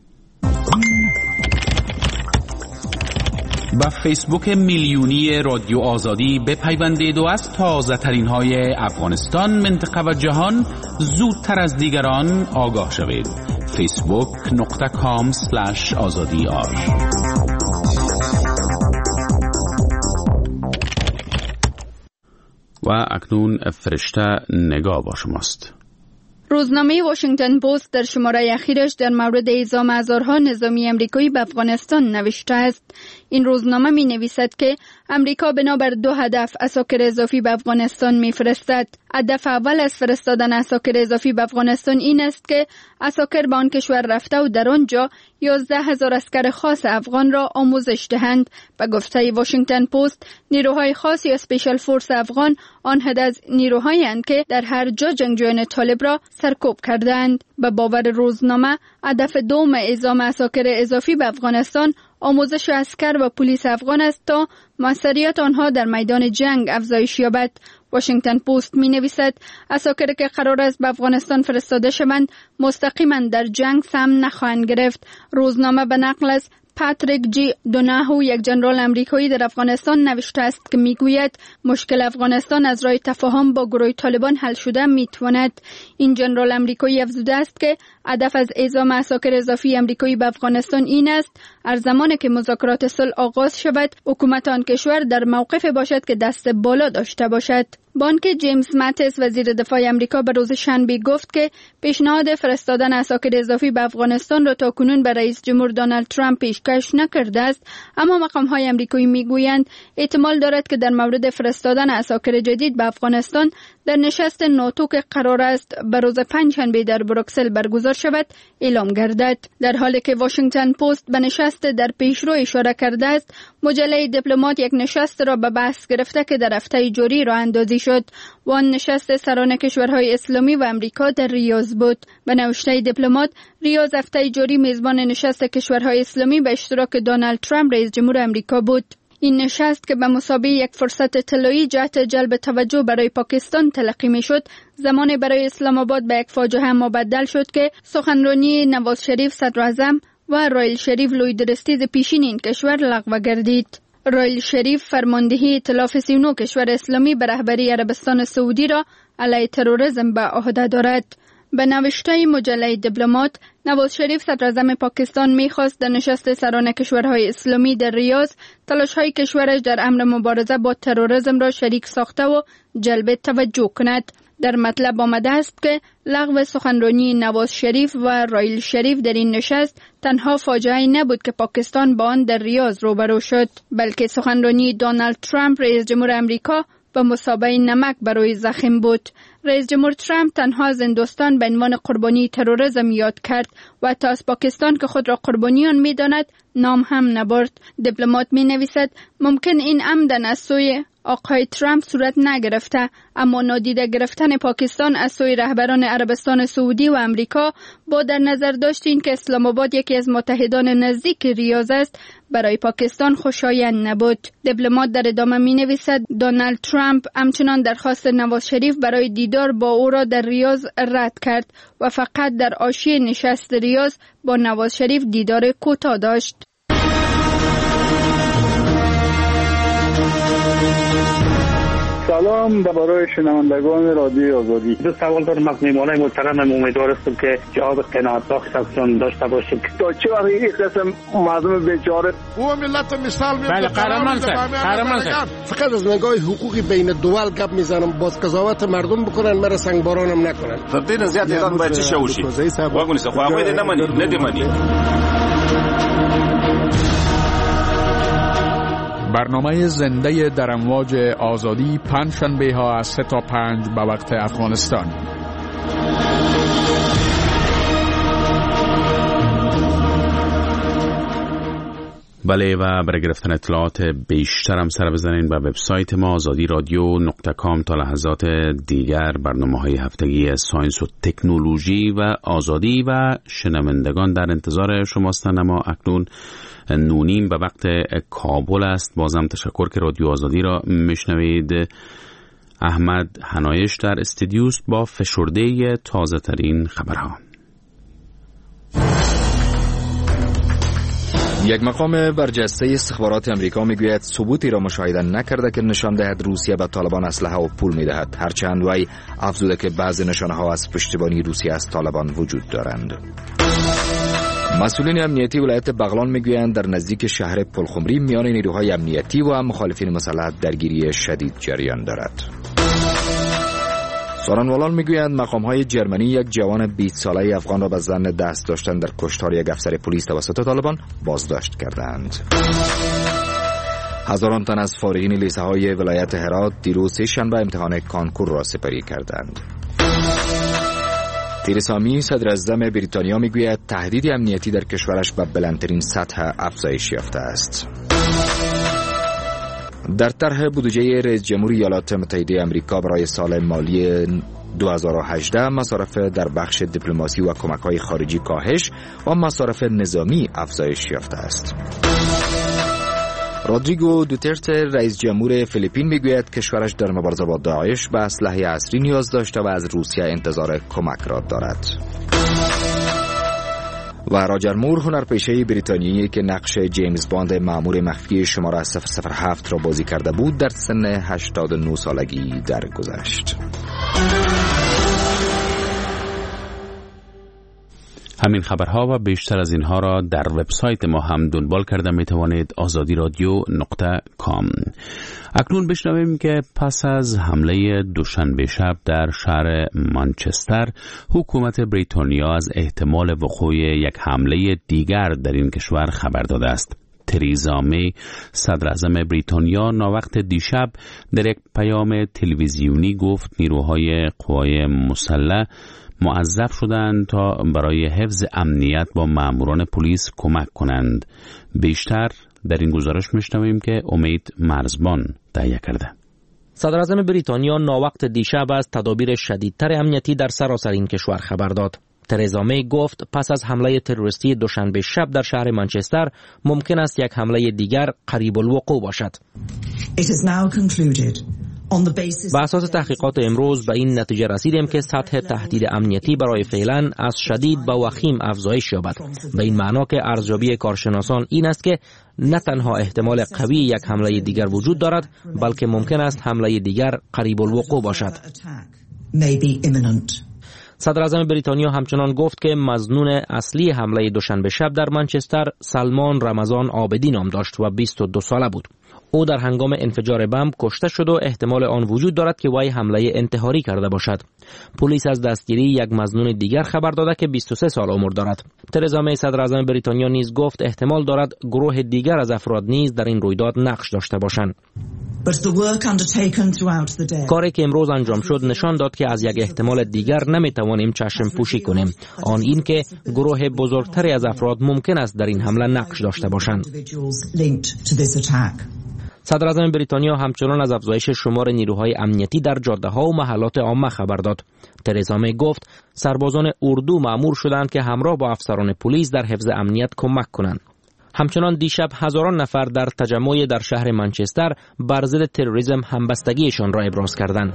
با فیسبوک میلیونی رادیو آزادی بپیوندید و از تازه ترین های افغانستان، منطقه و جهان زودتر از دیگران آگاه شوید. facebook.com/azadi.ir. و اکنون فرشته نگاه با شماست. روزنامه واشنگتن پست در شماره اخیرش در مورد اعزام هزارها نظامی امریکایی به افغانستان نوشته است. این روزنامه می نویسد که امریکا بنابر 2 هدف عساکر اضافی به افغانستان می فرستد. هدف اول از فرستادن عساکر اضافی به افغانستان این است که عساکر به آن کشور رفته و در آنجا 11,000 عسکر خاص افغان را آموزش دهند. به گفته واشنگتن پست، نیروهای خاص یا اسپیشال فورس افغان آن حد از نیروهایی اند که در هر جا جنگجویان طالب را سرکوب کردند. به باور روزنامه، هدف دوم اعزام عساکر اضافی به افغانستان آموزش عسکر و پلیس افغان است تا موثریت آنها در میدان جنگ افزایش یابد. واشنگتن پست می نویسد عساکر که قرار است به افغانستان فرستاده شوند مستقیما در جنگ سهم نخواهند گرفت. روزنامه به نقل از پاتریک جی دوناهو، یک جنرال امریکایی در افغانستان، نوشته است که میگوید مشکل افغانستان از راه تفاهم با گروه طالبان حل شده میتواند. این جنرال امریکایی افزوده است که هدف از اعزام عساکر اضافی امریکایی به افغانستان این است هر زمانی که مذاکرات صلح آغاز شود حکومت آن کشور در موقف باشد که دست بالا داشته باشد. بانک جیمز ماتیس، وزیر دفاع امریکا، به روز شنبه گفت که پیشنهاد فرستادن عساکر اضافی به افغانستان را تاکنون به رئیس جمهور دونالد ترامپ پیشکش نکرده است، اما مقام‌های امریکایی میگویند احتمال دارد که در مورد فرستادن عساکر جدید به افغانستان در نشست ناتو که قرار است به روز پنجشنبه در بروکسل برگزار شود اعلام گردد. در حالی که واشنگتن پست به نشست در پیشرو اشاره کرده است، مجله دیپلمات یک نشست را به بحث گرفته که در هفته جاری راه اندازی شد و آن نشست سران کشورهای اسلامی و امریکا در ریاض بود. به نوشته دیپلمات، ریاض هفته جاری میزبان نشست کشورهای اسلامی به اشتراک دونالد ترامپ رئیس جمهور امریکا بود. این نشست که به مثابه یک فرصت طلایی جهت جلب توجه برای پاکستان تلقی می شد، زمان برای اسلام آباد به یک فاجعه مبدل شد که سخنرانی نواز شریف صدر اعظم و رایل شریف لوی درستیز پیشین این کشور لغو گردید. رایل شریف فرماندهی ائتلاف 39 کشور اسلامی به رهبری عربستان سعودی را علیه تروریسم به عهده دارد. به نوشته مجله دیپلمات، نواز شریف صدر اعظم پاکستان می‌خواست در نشست سران کشورهای اسلامی در ریاض تلاش‌های کشورش در امر مبارزه با تروریسم را شریک ساخته و جلب توجه کند. در مطلب آمده است که لغو سخنرانی نواز شریف و رایل شریف در این نشست تنها فاجعه‌ای نبود که پاکستان با آن در ریاض روبرو شد، بلکه سخنرانی دونالد ترامپ رئیس جمهور امریکا به مثابه نمک برای زخم بود. رئیس جمهور ترامپ تنها از هندوستان به عنوان قربانی تروریسم یاد کرد و تا از پاکستان که خود را قربانی آن می‌داند نام هم نبرد. دیپلمات می‌نویسد ممکن این عمدن از سوی آقای ترامپ صورت نگرفته، اما نادیده گرفتن پاکستان از سوی رهبران عربستان سعودی و امریکا با در نظر داشت این که اسلام آباد یکی از متحدان نزدیک ریاض است برای پاکستان خوشایند نبود. دیپلمات در ادامه می‌نویسد دونالد ترامپ همچنان درخواست نواز شریف برای دیدار با او را در ریاض رد کرد و فقط در حاشیه نشست ریاض با نواز شریف دیدار کوتاه داشت. سلام برای شنوندگان رادیو آزادی. دو سوال دارم از میهمانای محترم. امیدوار هستم که جواب قناعت بخشتون داشته باشید. تا چه وقت این قسم مردم بیچاره او ملت مثال میاد. بله قهرمان فقط از نگاه حقوقی بین دول گپ میزنم، باز قضاوت مردم بکنن، مرا سنگبارانم نکنن. تبدیل زیاد ایران باید چه شوشی واگونی خو هغه ندیمانی. برنامه زنده در امواج آزادی پنجشنبه ها از 3 تا 5 به وقت افغانستان. بله، و برای گرفتن اطلاعات بیشتر هم سر بزنین به وبسایت ما azadiradyo.com. تا لحظات دیگر برنامه‌های هفتگی ساینس و تکنولوژی و آزادی و شنوندگان در انتظار شماستن. اما اکنون 9:30 به وقت کابل است. بازم تشکر که رادیو آزادی را میشنوید. احمد حنایش در استودیوست با فشرده تازه ترین خبرها. یک مقام برجسته استخبارات امریکا میگوید ثبوتی را مشاهده نکرده که نشان دهد روسیه به طالبان اسلحه و پول میدهد، هرچند وی افزوده که بعضی نشانه‌ها از پشتیبانی روسیه از طالبان وجود دارند. مسئولین امنیتی ولایت بغلان میگویند در نزدیک شهر پلخمری میان نیروهای امنیتی و مخالفین مسلح درگیری شدید جریان دارد. سارنوالان میگویند مقام‌های جرمنی یک جوان 20 ساله افغان را به ظن دست داشتن در کشتار یک افسر پلیس توسط طالبان بازداشت کردند. هزاران تن از فارغین لیسه‌های ولایت هرات دیروز سه‌شنبه امتحان کانکور را سپری کردند. تریزا می صدر اعظم بریتانیا میگوید تهدید امنیتی در کشورش به بلندترین سطح افزایش یافته است. در طرح بودجه رئیس جمهور ایالات متحده آمریکا برای سال مالی 2018 مصارف در بخش دیپلماسی و کمک‌های خارجی کاهش و مصارف نظامی افزایش یافته است. رودریگو دوترته رئیس جمهور فیلیپین میگوید کشورش در مبارزه با داعش به اسلحه عصری نیاز داشته و از روسیه انتظار کمک را دارد. و راجر مور، هنرپیشه بریتانیایی که نقش جیمز باند مأمور مخفی شماره 007 را بازی کرده بود، در سن 89 سالگی درگذشت. همین خبرها و بیشتر از اینها را در وبسایت ما هم دنبال کرده می توانید azadiradyo.com. اکنون بشنویم که پس از حمله دوشنبه شب در شهر مانچستر، حکومت بریتانیا از احتمال وقوع یک حمله دیگر در این کشور خبر داده است. تریزا می، صدر اعظم بریتانیا، ناوقت دیشب در یک پیام تلویزیونی گفت نیروهای قوای مسلح موظف شدند تا برای حفظ امنیت با ماموران پلیس کمک کنند. بیشتر در این گزارش میشنویم که امید مرزبان تهیه کرده. صدر اعظم بریتانیا ناوقت دیشب از تدابیر شدیدتر امنیتی در سراسر این کشور خبر داد. تریزا می گفت پس از حمله تروریستی دوشنبه شب در شهر منچستر ممکن است یک حمله دیگر قریب الوقوع باشد. با اساس تحقیقات امروز به این نتیجه رسیدیم که سطح تهدید امنیتی برای فعلا از شدید به وخیم افزایش یابد. به این معنا که ارزیابی کارشناسان این است که نه تنها احتمال قوی یک حمله دیگر وجود دارد، بلکه ممکن است حمله دیگر قریب الوقوع باشد. صدر اعظم بریتانیا همچنان گفت که مظنون اصلی حمله دوشنبه شب در منچستر سلمان رمضان عابدی نام داشت و 22 ساله بود. او در هنگام انفجار بمب کشته شد و احتمال آن وجود دارد که وی حمله انتحاری کرده باشد. پلیس از دستگیری یک مظنون دیگر خبر داده که 23 سال عمر دارد. تریزا می، صدر اعظم بریتانیا، نیز گفت احتمال دارد گروه دیگر از افراد نیز در این رویداد نقش داشته باشند. کاری که امروز انجام شد نشان داد که از یک احتمال دیگر نمیتوانیم چشم پوشی کنیم، آن این که گروه بزرگتری از افراد ممکن است در این حمله نقش داشته باشند. صدر اعظم بریتانیا همچنان از افزایش شمار نیروهای امنیتی در جاده‌ها و محلات عامه خبر داد. تریزا می گفت سربازان اردو مأمور شدند که همراه با افسران پلیس در حفظ امنیت کمک کنند. همچنان دیشب هزاران نفر در تجمع در شهر منچستر بر ضد تروریسم همبستگیشان را ابراز کردند.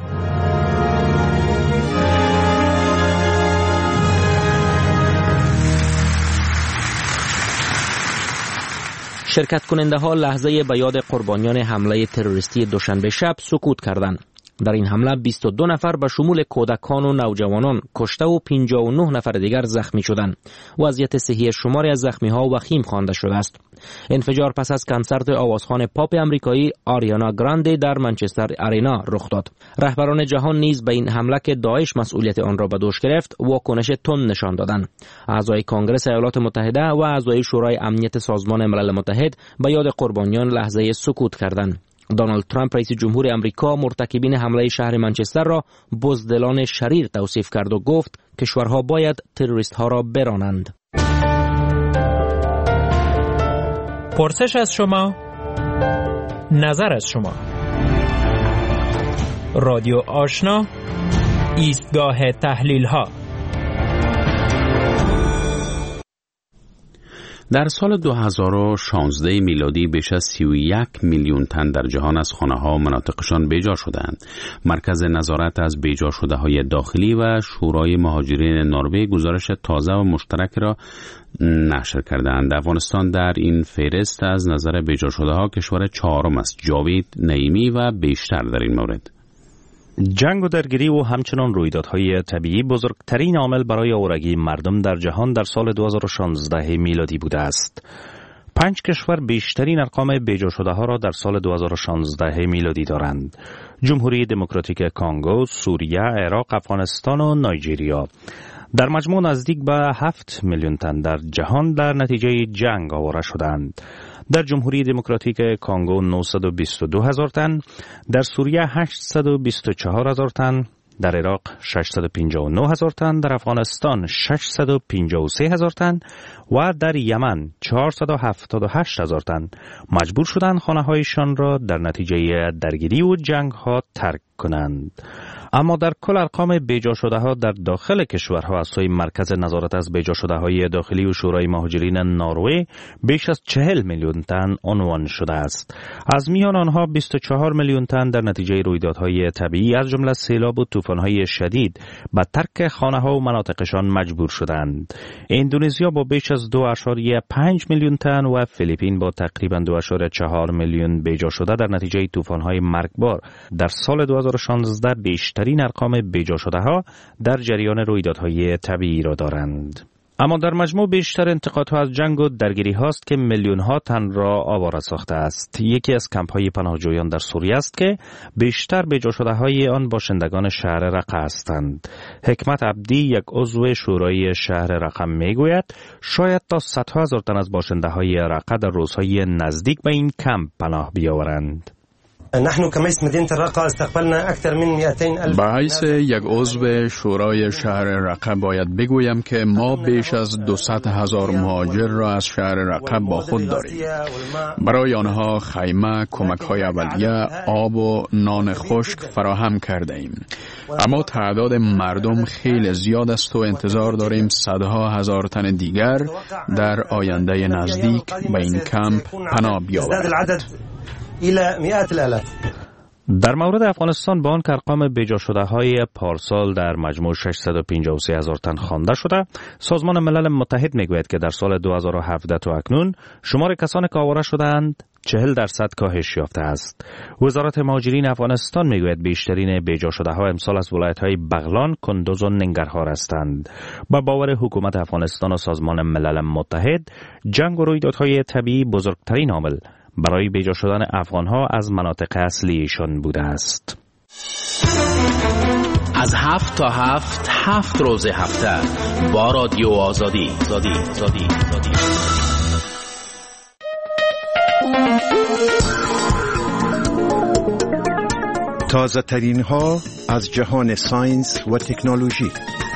شرکت کننده ها لحظه به یاد قربانیان حمله تروریستی دوشنبه شب سکوت کردند. در این حمله 22 نفر به شمول کودکان و نوجوانان کشته و 59 نفر دیگر زخمی شدند. وضعیت صحی شماری از زخمی ها وخیم خوانده شده است. انفجار پس از کنسرت آوازخوان پاپ امریکایی آریانا گراندی در منچستر ارینا رخ داد. رهبران جهان نیز به این حمله که داعش مسئولیت آن را به دوش گرفت واکنش تند نشان دادند. اعضای کنگره ایالات متحده و اعضای شورای امنیت سازمان ملل متحد به یاد قربانیان لحظه سکوت کردند. دونالد ترامپ رئیس جمهور امریکا مرتکبین حمله شهر منچستر را بزدلان شریر توصیف کرد و گفت کشورها باید تروریست ها را برانند. پرسش از شما، نظر از شما. رادیو آشنا، ایستگاه تحلیل ها. در سال 2016 میلادی بیش از 31 میلیون تن در جهان از خانه‌ها و مناطقشان بیجا شدند. مرکز نظارت از بیجا شده های داخلی و شورای مهاجرین نروژ گزارش تازه و مشترک را نشر کردند. افغانستان در این فهرست از نظر بیجا شده ها کشور چهارم است. جاوید نعیمی و بیشتر در این مورد. جنگ و درگیری و همچنان رویدادهای طبیعی بزرگترین عامل برای آوارگی مردم در جهان در سال 2016 میلادی بوده است. 5 کشور بیشترین ارقام بیجا شده ها را در سال 2016 میلادی دارند: جمهوری دموکراتیک کانگو، سوریه، عراق، افغانستان و نایجریا. در مجموع نزدیک به 7 میلیون تن در جهان در نتیجه جنگ آواره شدند. در جمهوری دموکراتیک کانگو 922,000 تن، در سوریه 824,000 تن، در عراق 659,000 تن، در افغانستان 653,000 تن و در یمن 478,000 تن مجبور شدند خانه‌هایشان را در نتیجه درگیری و جنگ‌ها ترک کنند. اما در کل ارقام بیجا شده ها در داخل کشورها از سوی مرکز نظارت از بیجا شده های داخلی و شورای مهاجرین نروژ بیش از 40 میلیون تن عنوان شده است. از میان آنها 24 میلیون تن در نتیجه رویدادهای طبیعی از جمله سیلاب و طوفان‌های شدید به ترک خانه‌ها و مناطقشان مجبور شدند. اندونزیا با بیش از 2.5 میلیون تن و فیلیپین با تقریباً 2.4 میلیون بیجا شده در نتیجه طوفان‌های مرگبار در سال 2016 بیشترین ارقام بیجا شده ها در جریان رویدادهای طبیعی را دارند. اما در مجموع بیشتر انتقادها از جنگ و درگیری هاست که میلیون ها تن را آواره ساخته است. یکی از کمپ های پناهجویان در سوریه است که بیشتر بیجا شده های آن باشندگان شهر رقه هستند. حکمت عبدی، یک عضو شورای شهر رقه، میگوید شاید تا 100,000 تن از باشنده های رقه در روزهای نزدیک به این کمپ پناه بیاورند. نحن كمجلس مدينة الرقة استقبلنا أكثر من 200,000. به حیث یک عضو شورای شهر رقه باید بگویم که ما بیش از 200,000 مهاجر را از شهر رقه با خود داریم. برای آنها خیمه، کمک‌های اولیه، آب و نان خشک فراهم کرده ایم. اما تعداد مردم خیلی زیاد است و انتظار داریم صدها هزار تن دیگر در آینده نزدیک به این کمپ پناه بیاورند. در مورد افغانستان با آن که ارقام بیجا شده های پارسال در مجموع 653,000 تن خوانده شده، سازمان ملل متحد میگوید که در سال 2017 تا اکنون شمار کسانی که آواره شدند 40% کاهش یافته است. وزارت مهاجرین افغانستان میگوید بیشترین بیجا شده ها امسال از ولایت‌های بغلان، کندوز و ننگرهار هستند. با باور حکومت افغانستان و سازمان ملل متحد، جنگ و رویدادهای طبیعی بزرگترین عامل برای بیجا شدن افغانها از مناطق اصلیشان بوده است. از 7 تا 7 روز هفته با رادیو آزادی. تازه ترین ها از جهان ساینس و تکنولوژی.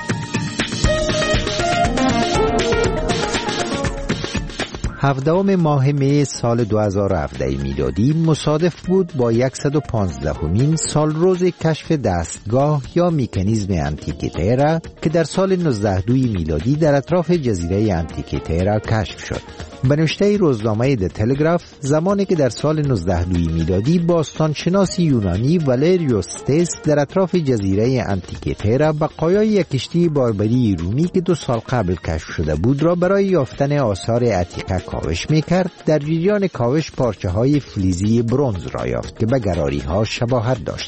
هفدهم ماه می سال 2017 میلادی مصادف بود با 115مین سالروز کشف دستگاه یا مکانیزم انتیکیتیرا که در سال 1902 میلادی در اطراف جزیره انتیکیتیرا کشف شد. به نوشته روزنامه د تلگراف، زمانی که در سال 1902 میلادی باستانشناس یونانی والریوس ستیس در اطراف جزیره انتیکیتیرا بقایای یک کشتی باربری رومی که 2 سال قبل کشف شده بود را برای یافتن آثار عتیقه کاوش میکرد، در جریان کاوش پارچه های فلزی برنز را یافت که به گراری ها شباهت داشتند.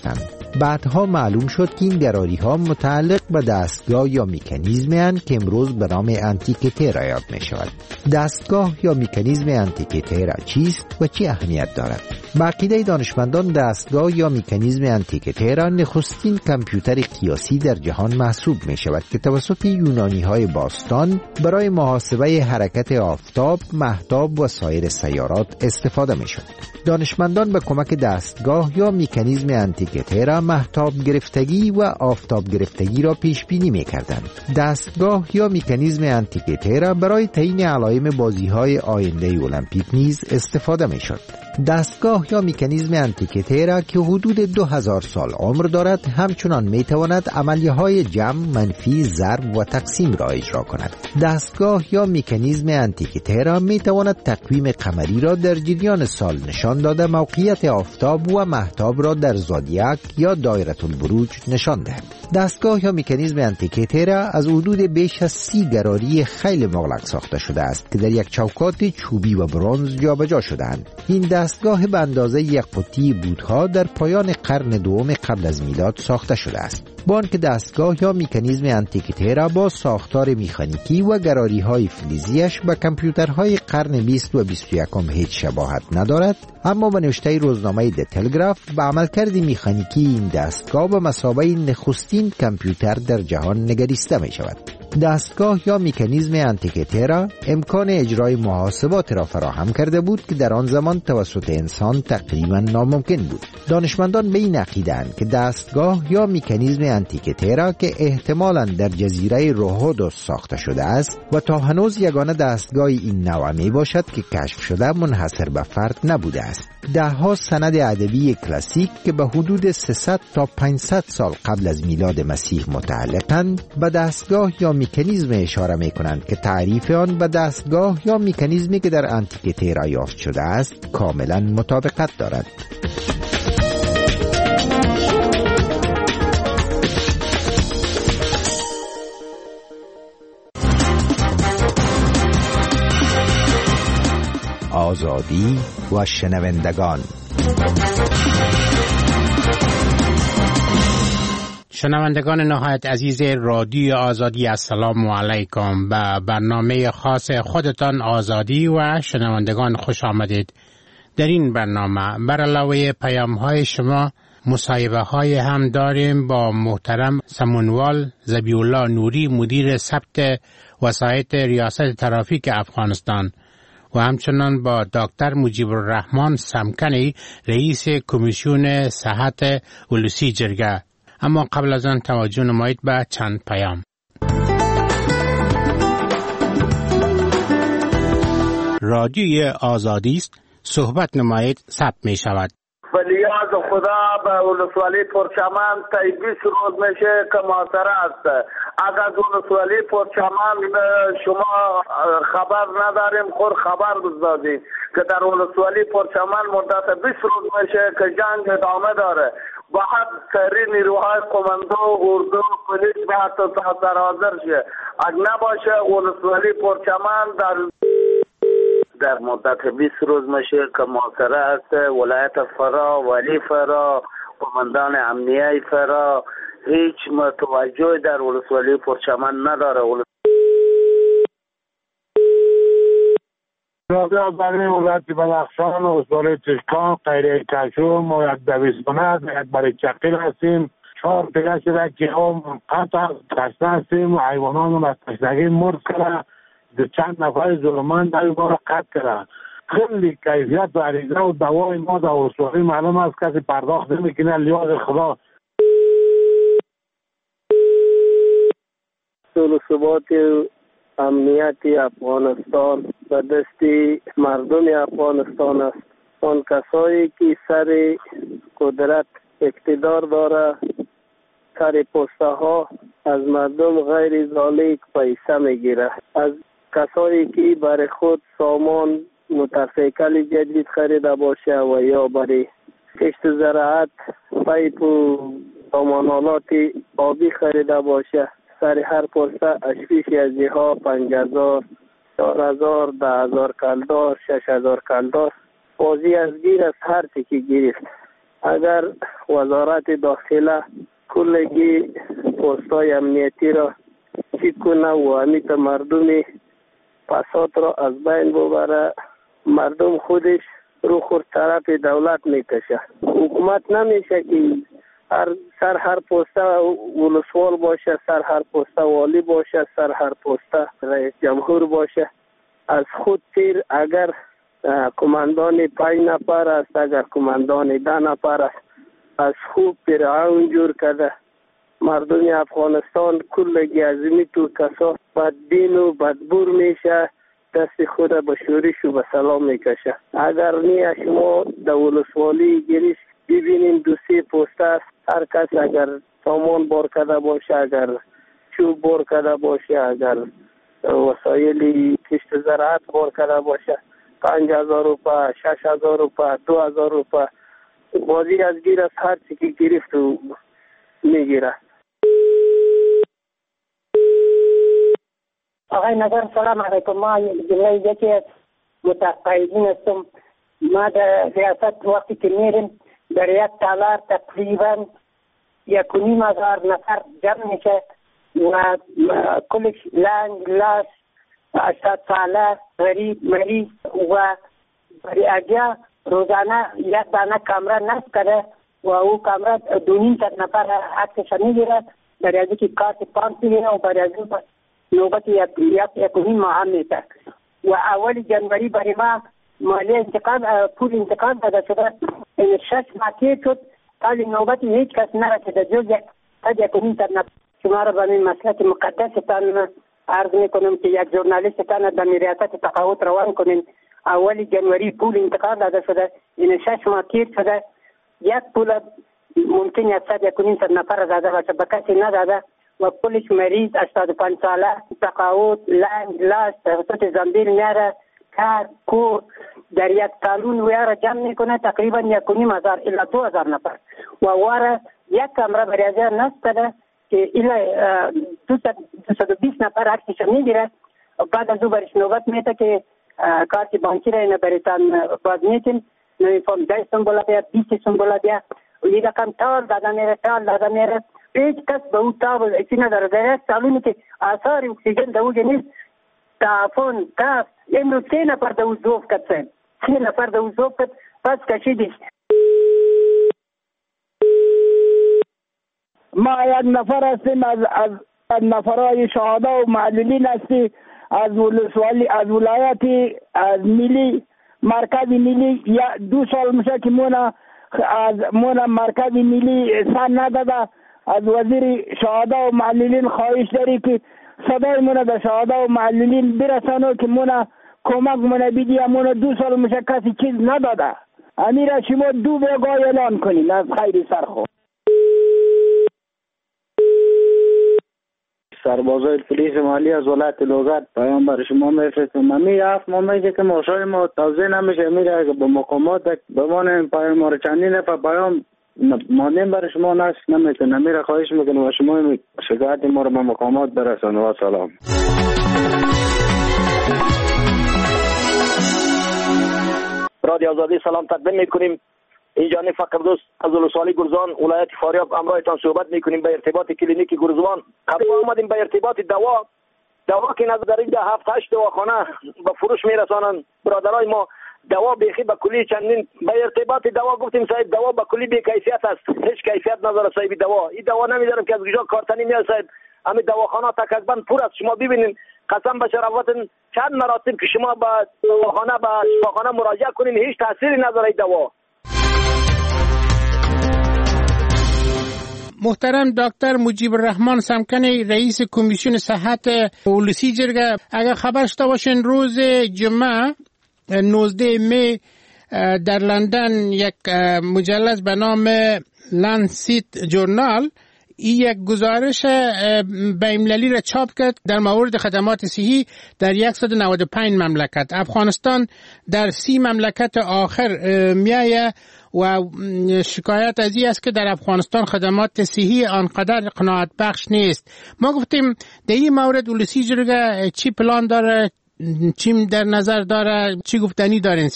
بعدها معلوم شد که این دراری ها متعلق به دستگاه یا میکانیزمی هستند که امروز به نام آنتیکترا یاد می شود. دستگاه یا میکانیزم آنتیکترا چیست و چه اهمیت دارد؟ با عقیده دانشمندان دستگاه یا میکانیزم آنتیکترا نخستین کامپیوتر قیاسی در جهان محسوب می شود که توسط یونانی های باستان برای محاسبه حرکت آفتاب، مهتاب و سایر سیارات استفاده می شد. دانشمندان به کمک دستگاه یا میکانیزم آنتیکترا مهتاب گرفتگی و آفتاب گرفتگی را پیش بینی می کردند. دستگاه یا میکانیزم آنتیکترا برای تعیین علائم بازی‌های آینده المپیک نیز استفاده می شد. دستگاه یا میکانیزم آنتیکترا که حدود 2000 سال عمر دارد همچنان می تواند عملیه‌های جمع، منفی، ضرب و تقسیم را اجرا کند. دستگاه یا میکانیزم آنتیکترا می تواند تقویم قمری را در جریان سال نشان داده موقعیت آفتاب و مهتاب را در زودیاک یا دایره البروج نشان دهد. دستگاه یا میکانیزم آنتیکترا از حدود بیش از 30 گراری خیلی مغلق ساخته شده است که در یک چوکات چوبی و برنز جابجا شده‌اند. این دستگاه به اندازه یک قطی بودها در پایان قرن دوم قبل از میلاد ساخته شده است. با آنکه دستگاه یا میکانیزم آنتیکترا با ساختار میخانیکی و گراری‌های فلزیش به کامپیوترهای قرن 20 و 21 هیچ شباهت ندارد، اما به نوشته روزنامه د تلگراف به عملکرد میخانیکی این دستگاه به مثابه نخستین کامپیوتر در جهان نگریسته می شود. دستگاه یا میکانیزم آنتیکترا امکان اجرای محاسبات را فراهم کرده بود که در آن زمان توسط انسان تقریبا ناممکن بود. دانشمندان به این عقیده‌اند که دستگاه یا میکانیزم آنتیکترا که احتمالاً در جزیره روهودوس ساخته شده است و تا هنوز یگانه دستگاه این نوع می باشد که کشف شده منحصر به فرد نبوده است. دهها سند ادبی کلاسیک که به حدود 300 تا 500 سال قبل از میلاد مسیح متعلقند به دستگاه یا میکانیزم اشاره می کنند که تعریف آن به دستگاه یا میکانیزمی که در آنتیکترا یافت شده است کاملا مطابقت دارد. آزادی و شنوندگان. شنوندگان نهایت عزیز رادیو آزادی، السلام علیکم. به برنامه خاص خودتان آزادی و شنوندگان خوش آمدید. در این برنامه بر علاوه پیام های شما مصاحبه های هم داریم با محترم سمونوال ذبیح‌الله نوری، مدیر ثبت وسایط ریاست ترافیک افغانستان، و همچنان با دکتر مجیب الرحمن سمکنی، رئیس کمیسیون صحت ولوسی جرگه. اما قبل از آن توجه نمایید به چند پیام. رادیوی آزادی است، صحبت نمایید، ثبت می شود. ولیعهد خدا به ولسوالی پرچمن تا 20 روز میشه که محاصره است. اگر از ولسوالی پرچمن شما خبر نداریم، خور خبر دادیم که در ولسوالی پرچمن مدت 20 روز میشه که جنگ ادامه داره. با حد سری نیروهای قماندو، اردو، پلیس به حتی در حاضر شه. اگر نباشه ولسوالی پرچمن در مدت 20 روز میشه که محاصره است. ولایت فرا، ولی فرا، قماندان امنیه فرا هیچ متوجه در ولسوالی پرچمن نداره. رادیو برای ولایت بدخشان و استان چشکان، قیره کشوم و یک دویستانه یک برای چقیل هستیم. 4 پیگه شده که هم قطع کشته هستیم و حیوانان را تشنگی مرد کرده. چند نفر ظلمان در این بار قطع کرده. خیلی کیفیت و عریضه و دوای ما در ولسوالی معلوم است کسی پرداخت نمیکنه. لیاز خدا صلح و ثبات امنیت افغانستان به دست مردم افغانستان است. آن کسایی که سر قدرت اقتدار داره، سر پسته ها از مردم غیر ذالک پیسه میگیره. از کسایی که برای خود سامان موتورسیکل جدید خریده باشه و یا برای کشت زراعت پیپ و سامانالات آبی خریده باشه، سر هر پسته اشفیش از ها 5000 4000 10000 کلدار 6000 کلدار بازی از گیر از هر چی که گرفت. اگر وزارت داخله کلگی پستای امنیتی را چی کنه و امیت مردم فساد را از بین ببره. مردم خودش رو خود طرف دولت میکشه. حکومت نمیشه که سر هر پسته ولسوال باشه، سر هر پسته والی باشه، سر هر پسته رئیس جمهور باشه. از خود تیر اگر کماندان 5 نفر است، اگر کماندان 10 نفر است، از خوب فرعون جور کرده. مردم افغانستان کلگی از این تو کسا بدبین و بدبور میشه، دست خود به شورش و به سلام میکشه. اگر نه شما در ولسوالی گریش ببینیم 2-3 پسته است، هر کس اگر سامان بار کرده باشه، اگر چوب بار کرده باشه، اگر وسایل کشت زراعت بار کرده باشه، 5,000 روپه، 6,000 روپه، 2,000 روپه بازی از گیر از هر چی که گرفت و میگیره. آقای نظر سلام علیکم. ما جمله یکی از متقاعدین هستم. ما در ریاست وقتی که میریم در یک تالار تقریبا 1,500 نفر جمع میشه و کلش لنگ، لاش، 80 ساله، غریب، مریض و برای اگه روزانه یک دانه کامره نصب کرده و او کامره 2,500 نفر عکسش میگیره. برای از که کارت پانس میگیره و برای از نوبت یک ماه هم میده و اول جنوری برای ما مالی انتقال پول انتقال داده شده. این 6 ماه که شد تا نوبت هیچ کس نرسیده جز یک 1,500 نفر. شما را به این مسئله مقدستان عرض میکنم که یک ژورنالیستان در ریاست تقاعد روان کنین. اول جنوری پول انتقال داده شده. این 6 ماه که شده یک پول ممکن است 1,500 نفر داده باشه، به کسی نداده و پولش مریض 85 ساله تقاعد لنگ لاش توسط زنبیل میاره کار کور در یک سالون ویاره جمع میکنه تقریبا 1,500 الی 2,000 نفر و واره یک کمره برای ازیار نصب کرده که الی 220 نفر عکسش میگیره. بعد از او برش نوبت میده که کارت بانکی را اینه بریتان باز میتین نوی فرم 10 سنبولا بیا 20 سنبولا بیا و این رقم تال داده میره هیچ کس به او تاب اسی نداره. در یک سالونی که آثار اکسیژن در اوجه نیست، تافون تاف امروز 3 نفر در او زوف کد سن 3 نفر در او زوف کد پس کشیدیش. ما یک نفر هستیم از نفرهای شهدا و معلولین هستیم از ولسوالی، از ولایت، از ملی مرکز ملی. 2 سال میشه که مونا مرکز ملی سن نداده. از وزیر شهدا و معلولین خواهش داری که صدای مونا در شهدا و معلولین برسانو که مونا کمک مونا بیدی. مونا 2 سال میشه کسی چیز نداده. امیره شما 2 بگاه اعلان کنین از خیر سرخو. سربازای پلیس مالی از ولایت لوزات پیام بر شما میفرستم. امی 7 ماهی که ماشای ما توزیع نمیشه میره به مقامات بمانه پیام ما رو چندین نفر پیام مانیم بر شما نشک نمیتونه میره. خواهش میکنم و شما شکایت ما رو به مقامات برسان و سلام. رادیو آزادی سلام تقدیم میکنیم. اینجا فقردوست از ولسوالی گرزوان ولایت فاریاب امرایتان صحبت میکنیم به ارتباط کلینیک گرزوان. قبل آمدیم به ارتباط دوا که نظر اینجا 7-8 دواخانه به فروش میرسانن برادرای ما. دوا بیخی به کلی چندین به ارتباط دوا گفتیم صاحب دوا به کلی بی کیفیت است، هیچ کیفیت نداره صاحب دوا. این دوا نمیدارم که از کجا کارتنی میاد صاحب. همین دواخانه تقریبا پر است. شما ببینید قسم به شرافتن چند مراتب که شما به دواخانه به شفاخانه مراجعه کنین هیچ تأثیری نداره دوا. محترم دکتر مجیب الرحمن سمکنی رئیس کمیسیون صحت ولسی جرگه، اگر خبر شده باشین روز جمعه 19 می در لندن یک مجلد به نام لنسیت جورنال یک گزارش بین‌المللی را چاپ کرد در مورد خدمات صحی در 195 مملکت. افغانستان در 30 مملکت آخر میایه و شکایت از این است که در افغانستان خدمات صحی آنقدر قناعت بخش نیست. ما گفتیم در این مورد ولسی جرگه چی پلان داره، چی در نظر داره، چی گفتنی دارین سه؟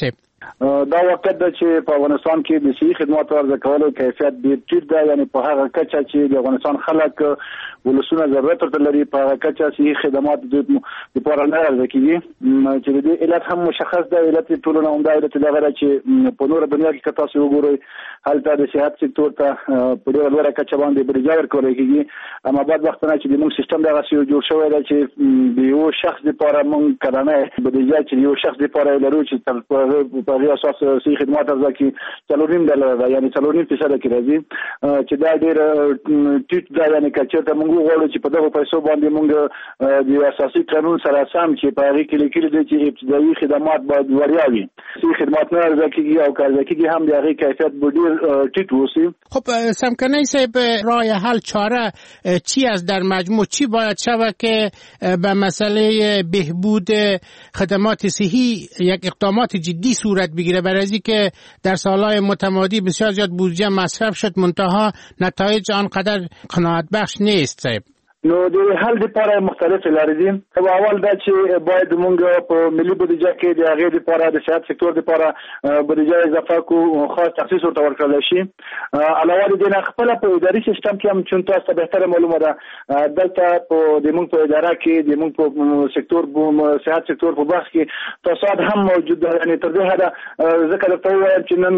دا وخت د چې په افغانستان کې د صحي خدماتو عرضه کولو کیفیت ډیر ټیټ دی، یعنی په هغه کچه چې د افغانستان خلک ولسونه ضرورت ورته لري په هغه کچه صحي خدمات د لپاره نه عرضه کیږي، چې د دې علت هم مشخص دی. علت ټول نه همدا علت دی چې په نور دنیا کې که تاسو وګورئ هلته د صحت سکتور ته په ډیره لوړه کچه باندې بودیجه ورکول کیږي، اما بعد وخت نه چې د موږ سیستم دغه جوړ شوی دی چې د یو شخص لپاره موږ کلنه بودیجه چې یو شخص لپاره لرو چې په هغه اساس صحي خدمات عرضه کی $4.5 یعنی 4.5% کې راځي، چې دا ډیر ټیټ دی. یعنی کچې ته موږ غواړو چې په دغه پیسو باندې موږ د اساسي قانون سره سم چې په هغه کې لیکل دي چې ابتدایي خدمات باید وړیا وي، صحي خدمات نه عرضه کیږي او کارځه کیږي هم د هغه کیفیت ډیر ټیټ وسی. خب سمکنی صاحب راه حل چاره چی است در مجموع؟ چی باید شود که به مسئله بهبود خدمات صحی یک اقدامات جدی صورت بگیره، برای اینکه در سالهای متمادی بسیار زیاد بودجه مصرف شد منتها نتایج آنقدر قناعت بخش نیست صاحب؟ نو د حل لپاره مختلف لارې دي. اول دا چې باید موږ په ملي بودیجه کې د هغې لپاره د صحت سکتور لپاره بودیجه اضافه کو خاص تخصیص ورته ورکړل شي. علاوه د دې نه خپل په اداري سیستم کې هم چون تاسو ته بهتره معلومه ده دلته د موږ په اداره کې د موږ په سکتور صحت سکتور په بخش کې فساد هم موجود ده. یعنی تر دې حده ځکه درته وایم چې نن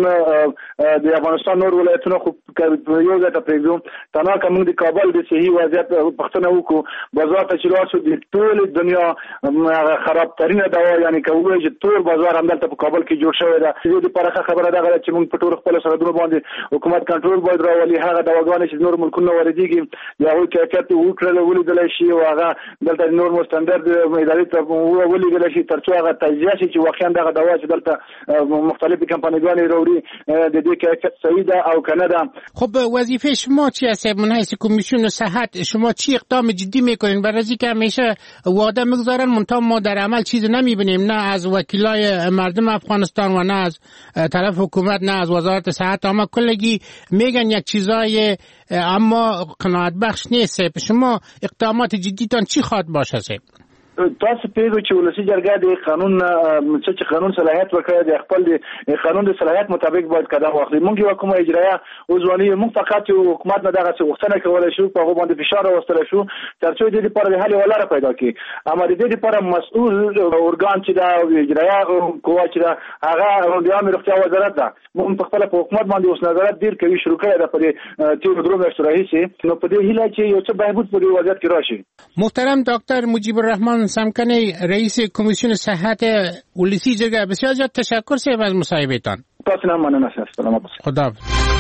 د افغانستان نور ولایتونه خو یو ځای ته پرېږدو، تنها که موږ د کابل د صحي وضعیت نه وکړو بازار ته چې لاړ شو د ټول دنیا خراب ترینه دوا، یعنی که وایي چې ټول بازار همدلته په کابل کې جوړ شوی ده. دې لپاره خبره ده چې موږ په ټول خپل سرحدونو باندې حکومت کنټرول باید راولي، هغه دواګانې چې نور ملکونه واردېږي د هغوی کیفیت وکړل ولیدلی شي او هغه دلته نور مستندرد ادارې ته ولیدلی شي تر څو هغه تجزیه شي چې واقعا دغه دوا چې دلته مختلفې کمپانیګانې راوړي د دې کیفیت صحیح ده او که نه ده. خب وظیفه شما چی است من حیث کمیسیون صحت؟ شما چی اقدام جدی میکنین؟ برای اینکه همیشه وعده میگذارن منتها ما در عمل چیزی نمیبینیم، نه از وکیلای مردم افغانستان و نه از طرف حکومت نه از وزارت صحت، اما کلگی میگن یک چیزای اما قناعت بخش نیست. شما اقدامات جدیتان چی خواد باشه؟ تاسو پیږو چې ولسی جرګه د قانون چې قانون صلاحیت ورکړي د خپل د قانون د صلاحیت مطابق باید قدم واخلي. موږ یو کومه اجرایه وزواني موږ فقط حکومت نه دغه څه غوښتنه کولای شو په هغه باندې فشار راوستل شو تر څو د دې لپاره د حل ولاره پیدا کړي، اما د دې لپاره مسؤل اورګان چې دا اجرایه قوه چې دا هغه د عامه روغتیا وزارت ده. موږ په خپل حکومت باندې اوس نظارت ډیر کوي شروع کړی ده په تیر درو میاشتو راهیسې، نو په دې هیله چې یو څه بهبود په دې وضعیت کې راشي. محترم دکتر مجیب الرحمن سمکنی رئیس کمیسیون صحت ولسی جرګه، بسیار زیاد تشکر صاحب از مصاحبهتان. تاسو نه مننه. سلام. خدا.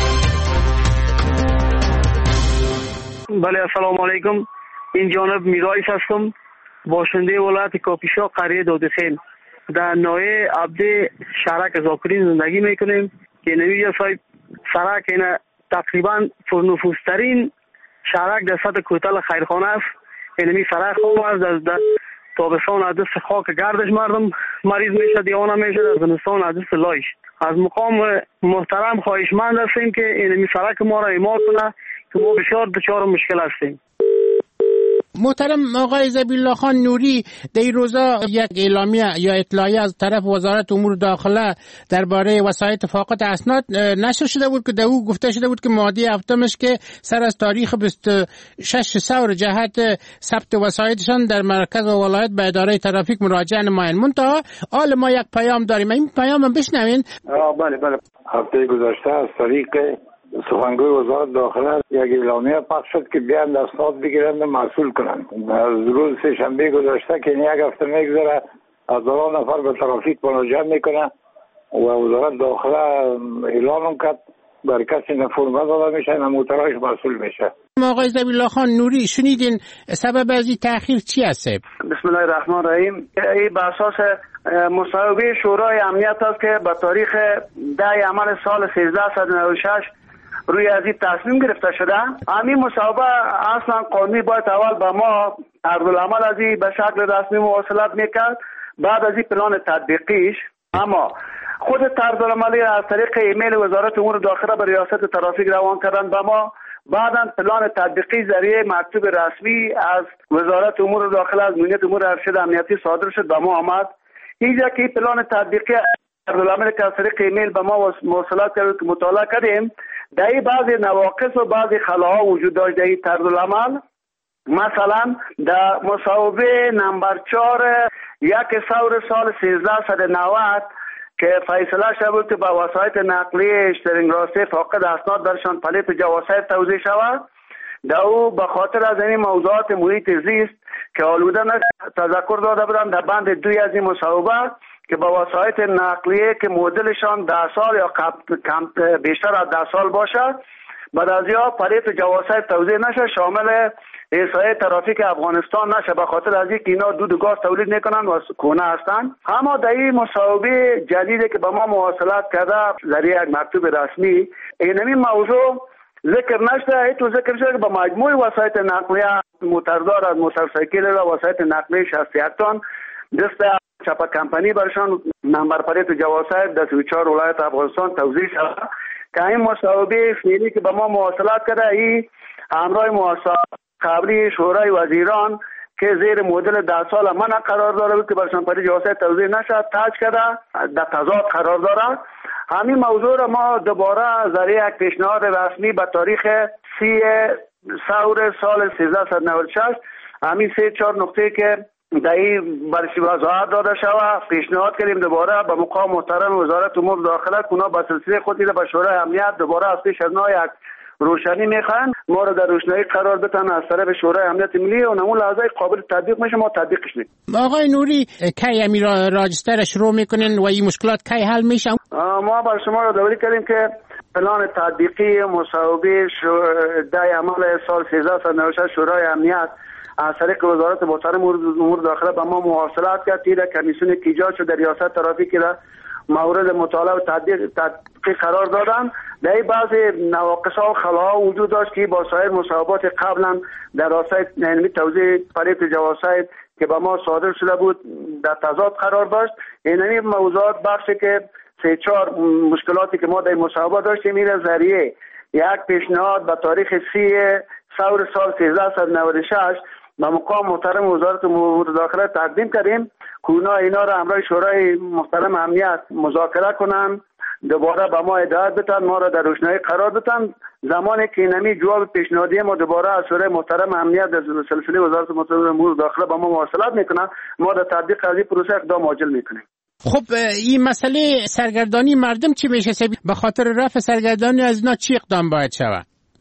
بله السلام علیکم. این جانب میرایس هستم، باشنده ولایت کاپیشا قریه دودخیل در ناحیه عبد شهرک زاکرین زندگی میکنیم که نویجا صاحب شهرک اینا تقریبا پرنفوذترین شهرک در سطح کوتل خیرخانه است. اینمی شهرک خوب است، در تابستان از دست خاک گردش مردم مریض میشه، دیوانه میشه، در زمستان از دست لایش. از مقام محترم خواهشمند هستیم که اینمی سرک ما را اعمال کنه که ما بسیار دچار مشکل هستیم. محترم آقای ذبیح الله خان نوری، در این روزا یک اعلامیه یا اطلاعیه از طرف وزارت امور داخله درباره وسایط فاقد اسناد نشر شده بود که در او گفته شده بود که ماده هفتمش که سر از تاریخ 26 ثور جهت ثبت وسایطشان در مرکز و ولایت به اداره ترافیک مراجعه نمایند. منتها حال ما یک پیام داریم، این پیام هم بشنوین. بله هفته گذشته از طریق سخنگوی وزارت داخله یک اعلامیه پخش شد که بیان اسناد بگیرند و مسئول کنند. از روز سه‌شنبه گذشته که یک هفته میگذره 1000 نفر به ترافیک مراجعه میکنه و وزارت داخله اعلان کرد بر کسی نه فرمه داده میشه نه موترهاش مسئول میشه. آقای ذبیح الله خان نوری، شنیدین سبب از این تأخیر چی است؟ بسم الله الرحمن الرحیم. این به اساس مصوبه شورای امنیت است که به تاریخ 10 عمل سال 1396 روی از این تصمیم گرفته شده. همین مصوبه اصلا قانونی باید اول به ما عرضالعمل از این به شکل رسمی مواصلت میکرد، بعد از این پلان تطبیقیش. اما خود طرزالعملی از طریق ایمیل وزارت امور داخله به ریاست ترافیک روان کردن به ما، بعداً پلان تطبیقی ذریعه مکتوب رسمی از وزارت امور داخله از مدیریت امور ارشد امنیتی صادر شد به ما آمد. اینجا که پلان تطبیقی طرزالعمل که از طریق ایمیل به ما موصلات کرد که مطالعه کردیم، در این بعضی نواقص و بعضی خلاها وجود داشت در این طرزالعمل. مثلا در مصوبه نمبر 4 1 ثور سال 1390 که فیصله شده بود که با وسایط نقلیه اشترینگ راسته فاقد اسناد درشان پلیت جواسایت توزیع شود، در او به خاطر از این موضوعات محیط زیست که آلوده نشد تذکر داده بودند در بند 2 از این مصوبه که با وسایط نقلیه که مدلشان 10 سال یا بیشتر از 10 سال باشد بعد از یا پلیت جواسایت توزیع نشد، شامل احصایه ترافیک افغانستان نشه، به خاطر از اینکه اینا دود گاز تولید میکنن و کونه هستن. اما در این مصوبه جدیدی که به ما مواصلات کرده در یک مکتوب رسمی این موضوع ذکر نشده، تو ذکر شده که با مجموع وسایط نقلیه موتردار از موتورسیکل و وسایط نقلیه 61 تن دست چپا کمپانی برشان نمبر پلیت جواسایت در 34 ولایت افغانستان توزیع شده که این مصوبه فعلی که به ما مواصلات کرده این همراه موافقت قبلی شورای وزیران که زیر مدل 10 سال منع قرار داره بود که برشان پلیت جواسایت توزیع نشد تاج کرده در تضاد قرار داره. همین موضوع را ما دوباره ذریعه یک پیشنهاد رسمی به تاریخ 30 ثور سال 1396 همین 3-4 نقطه که در این برشی وضاحت داده شود پیشنهاد کردیم دوباره به مقام محترم وزارت امور داخله اونا به سلسله خودی به شورای امنیت دوباره از پیش از نو یک روشنی میخوان ما رو در روشنایی قرار بدن از طرف شورای امنیت ملی و نمون لحظه قابل تطبیق میشه ما تطبیقش میکنیم. آقای نوری کی امی راجستر شروع میکنین و این مشکلات کی حل میشه؟ ما بر شما رو داوری کردیم که پلان تطبیقی مصوبه در عمل سال 1396 شورای امنیت از طریق وزارت محترم امور داخله به ما مواصلات کرد که کمیسیون که ایجاد شده ریاست ترافیکی را مورد مطالعه و تطبیق قرار دادن. در این بعضی نواقص ها و خلاها وجود داشت که با سایر مصوبات قبلا در راستای علمی توزیع پلیت جواسایت که به ما صادر شده بود در تضاد قرار داشت. این موضوعات بخشی که 3-4 مشکلاتی که ما در مصوبات داشتیم میره ذریعه یک پیشنهاد به تاریخ 30 ثور سال 1396 به مقام محترم وزارت امور داخله تقدیم کردیم که اینا را همراه شورای محترم امنیت مذاکره کنن دوباره به ما هدایت بدن ما را در روشنایی قرار بدن. زمانی که اینمی جواب پیشنهادی ما دوباره از شورای محترم امنیت در سلسله وزارت محترم امور داخله به ما مواصلات میکنن ما در تطبیق از این پروسه اقدام عاجل میکنیم. خب این مسئله سرگردانی مردم چی میشه؟ به خاطر رفع سرگردانی از اینا چی اقدام باید شود؟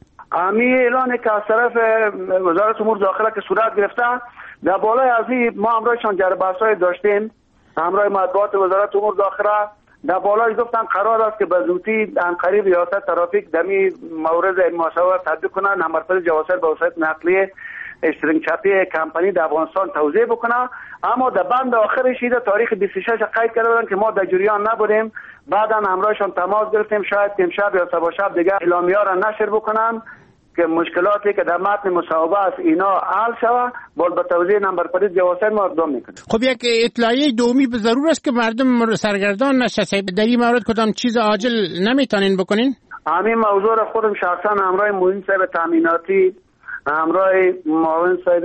امی اعلان که از طرف وزارت امور داخله که صورت گرفته در بالای از این ما همراهشان جربه‌های داشتیم همراه مطبوعات وزارت امور داخله در بالای گفتن قرار است که به زودی انقریب ریاست ترافیک دمی مورد مصوبه تطبیق کنه نمبر پلیت جواسایت به وسایط نقلیه اشترینگ چپی کمپانی در افغانستان توزیع بکنه. اما در بند آخرش تاریخ 26 قید کرده بودن که ما در جریان نبودیم. بعدا همراهشان تماس گرفتیم شاید امشب یا صبح شب دیگه اعلامیه را نشر بکنن که مشکلاتی که در متن مصوبه است اینا حل شود با به توزیع نمبر پلیت جواسایت ما اقدام میکنیم. خب یک اطلاعیه دومی به ضرور است که مردم سرگردان نشه. در این مورد کدام چیز عاجل نمیتونین بکنین؟ همین موضوع را خودم شخصا همراه معین صاحب تامیناتی همراه معاون صاحب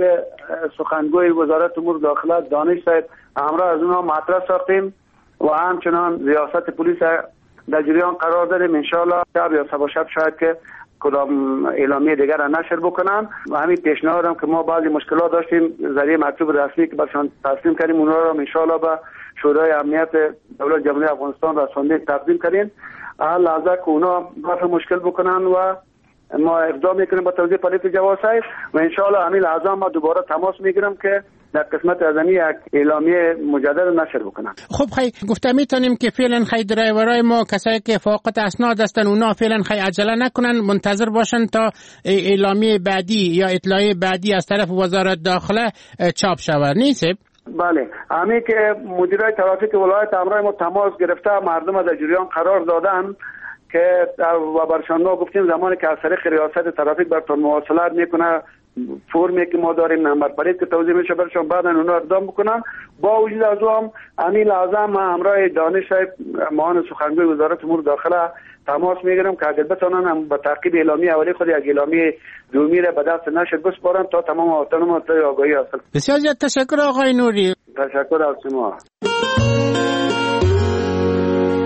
سخنگوی وزارت امور داخله دانش صاحب همراه از اونها مطرح ساختیم و همچنان ریاست پلیس در جریان قرار دادیم. انشالله شب یا صبح شب شاید که کدام اعلامیه دیگر را نشر بکنن و همین پیشنهادم که ما بعضی مشکلات داشتیم ذریعه مکتوب رسمی که برشان تسلیم کردیم اونها را انشالله به شورای امنیت دولت جمهوری افغانستان رسانده تقدیم کردیم هر لحظه که اونا رفع مشکل بکنن و ما اقدام میکنیم با توزیع پلیت جواسایت و انشالله همین لحظه ما دوباره تماس میگیرم که در قسمت از یک اعلامیه مجدد نشر بکنن. خب خیلی گفته میتونیم که فعلا خیلی درایورای ما کسایی که فاقد اسناد هستن اونا فعلا خیلی عجله نکنن منتظر باشن تا اعلامیه بعدی یا اطلاعیه بعدی از طرف وزارت داخله چاپ شود نیست؟ بله همین که مدیرای ترافیک ولایت همراه ما تماس گرفته مردم در جریان قرار دادن که و برشان ما گفتیم زمانی که از طریق ریاست ترافیک براتون مواصلات میکنه فرمی که ما داریم نمبر پلیت که توزیع میشه برشان بعدا اونا اقدام بکنن. با وجود از هم همین لازم ما همراه دانش صاحب معاون سخنگوی وزارت امور داخله تماس میگیرم که اگر بتونن به تعقیب اعلامیه اولی خود یک اعلامیه دومی را به دست نشر بسپارن تا تمام مواطنان آگاهی حاصل. بسیار زیاد تشکر آقای نوری. تشکر از شما.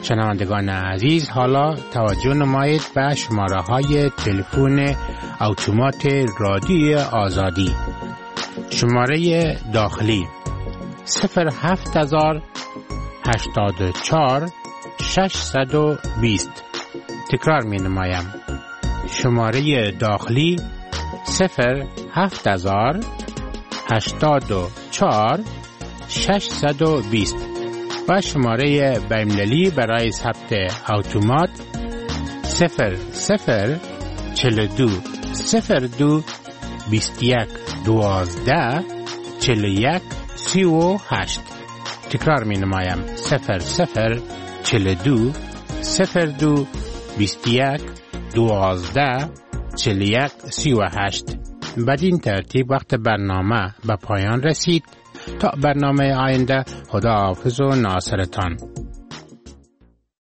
شنوندگان عزیز، حالا توجه نمایید به شماره های تلفن اتومات رادیو آزادی. شماره داخلی 07084 620. تکرار می نمایم. شماره داخلی 07084 620 و شماره بین‌المللی برای ثبت اتومات 0042 02 21 12 41 38. تکرار می نمایم. 0042 02 21 12 41 38. بدین ترتیب وقت برنامه به پایان رسید. تا برنامه آینده، خدا حافظ و ناصرتان.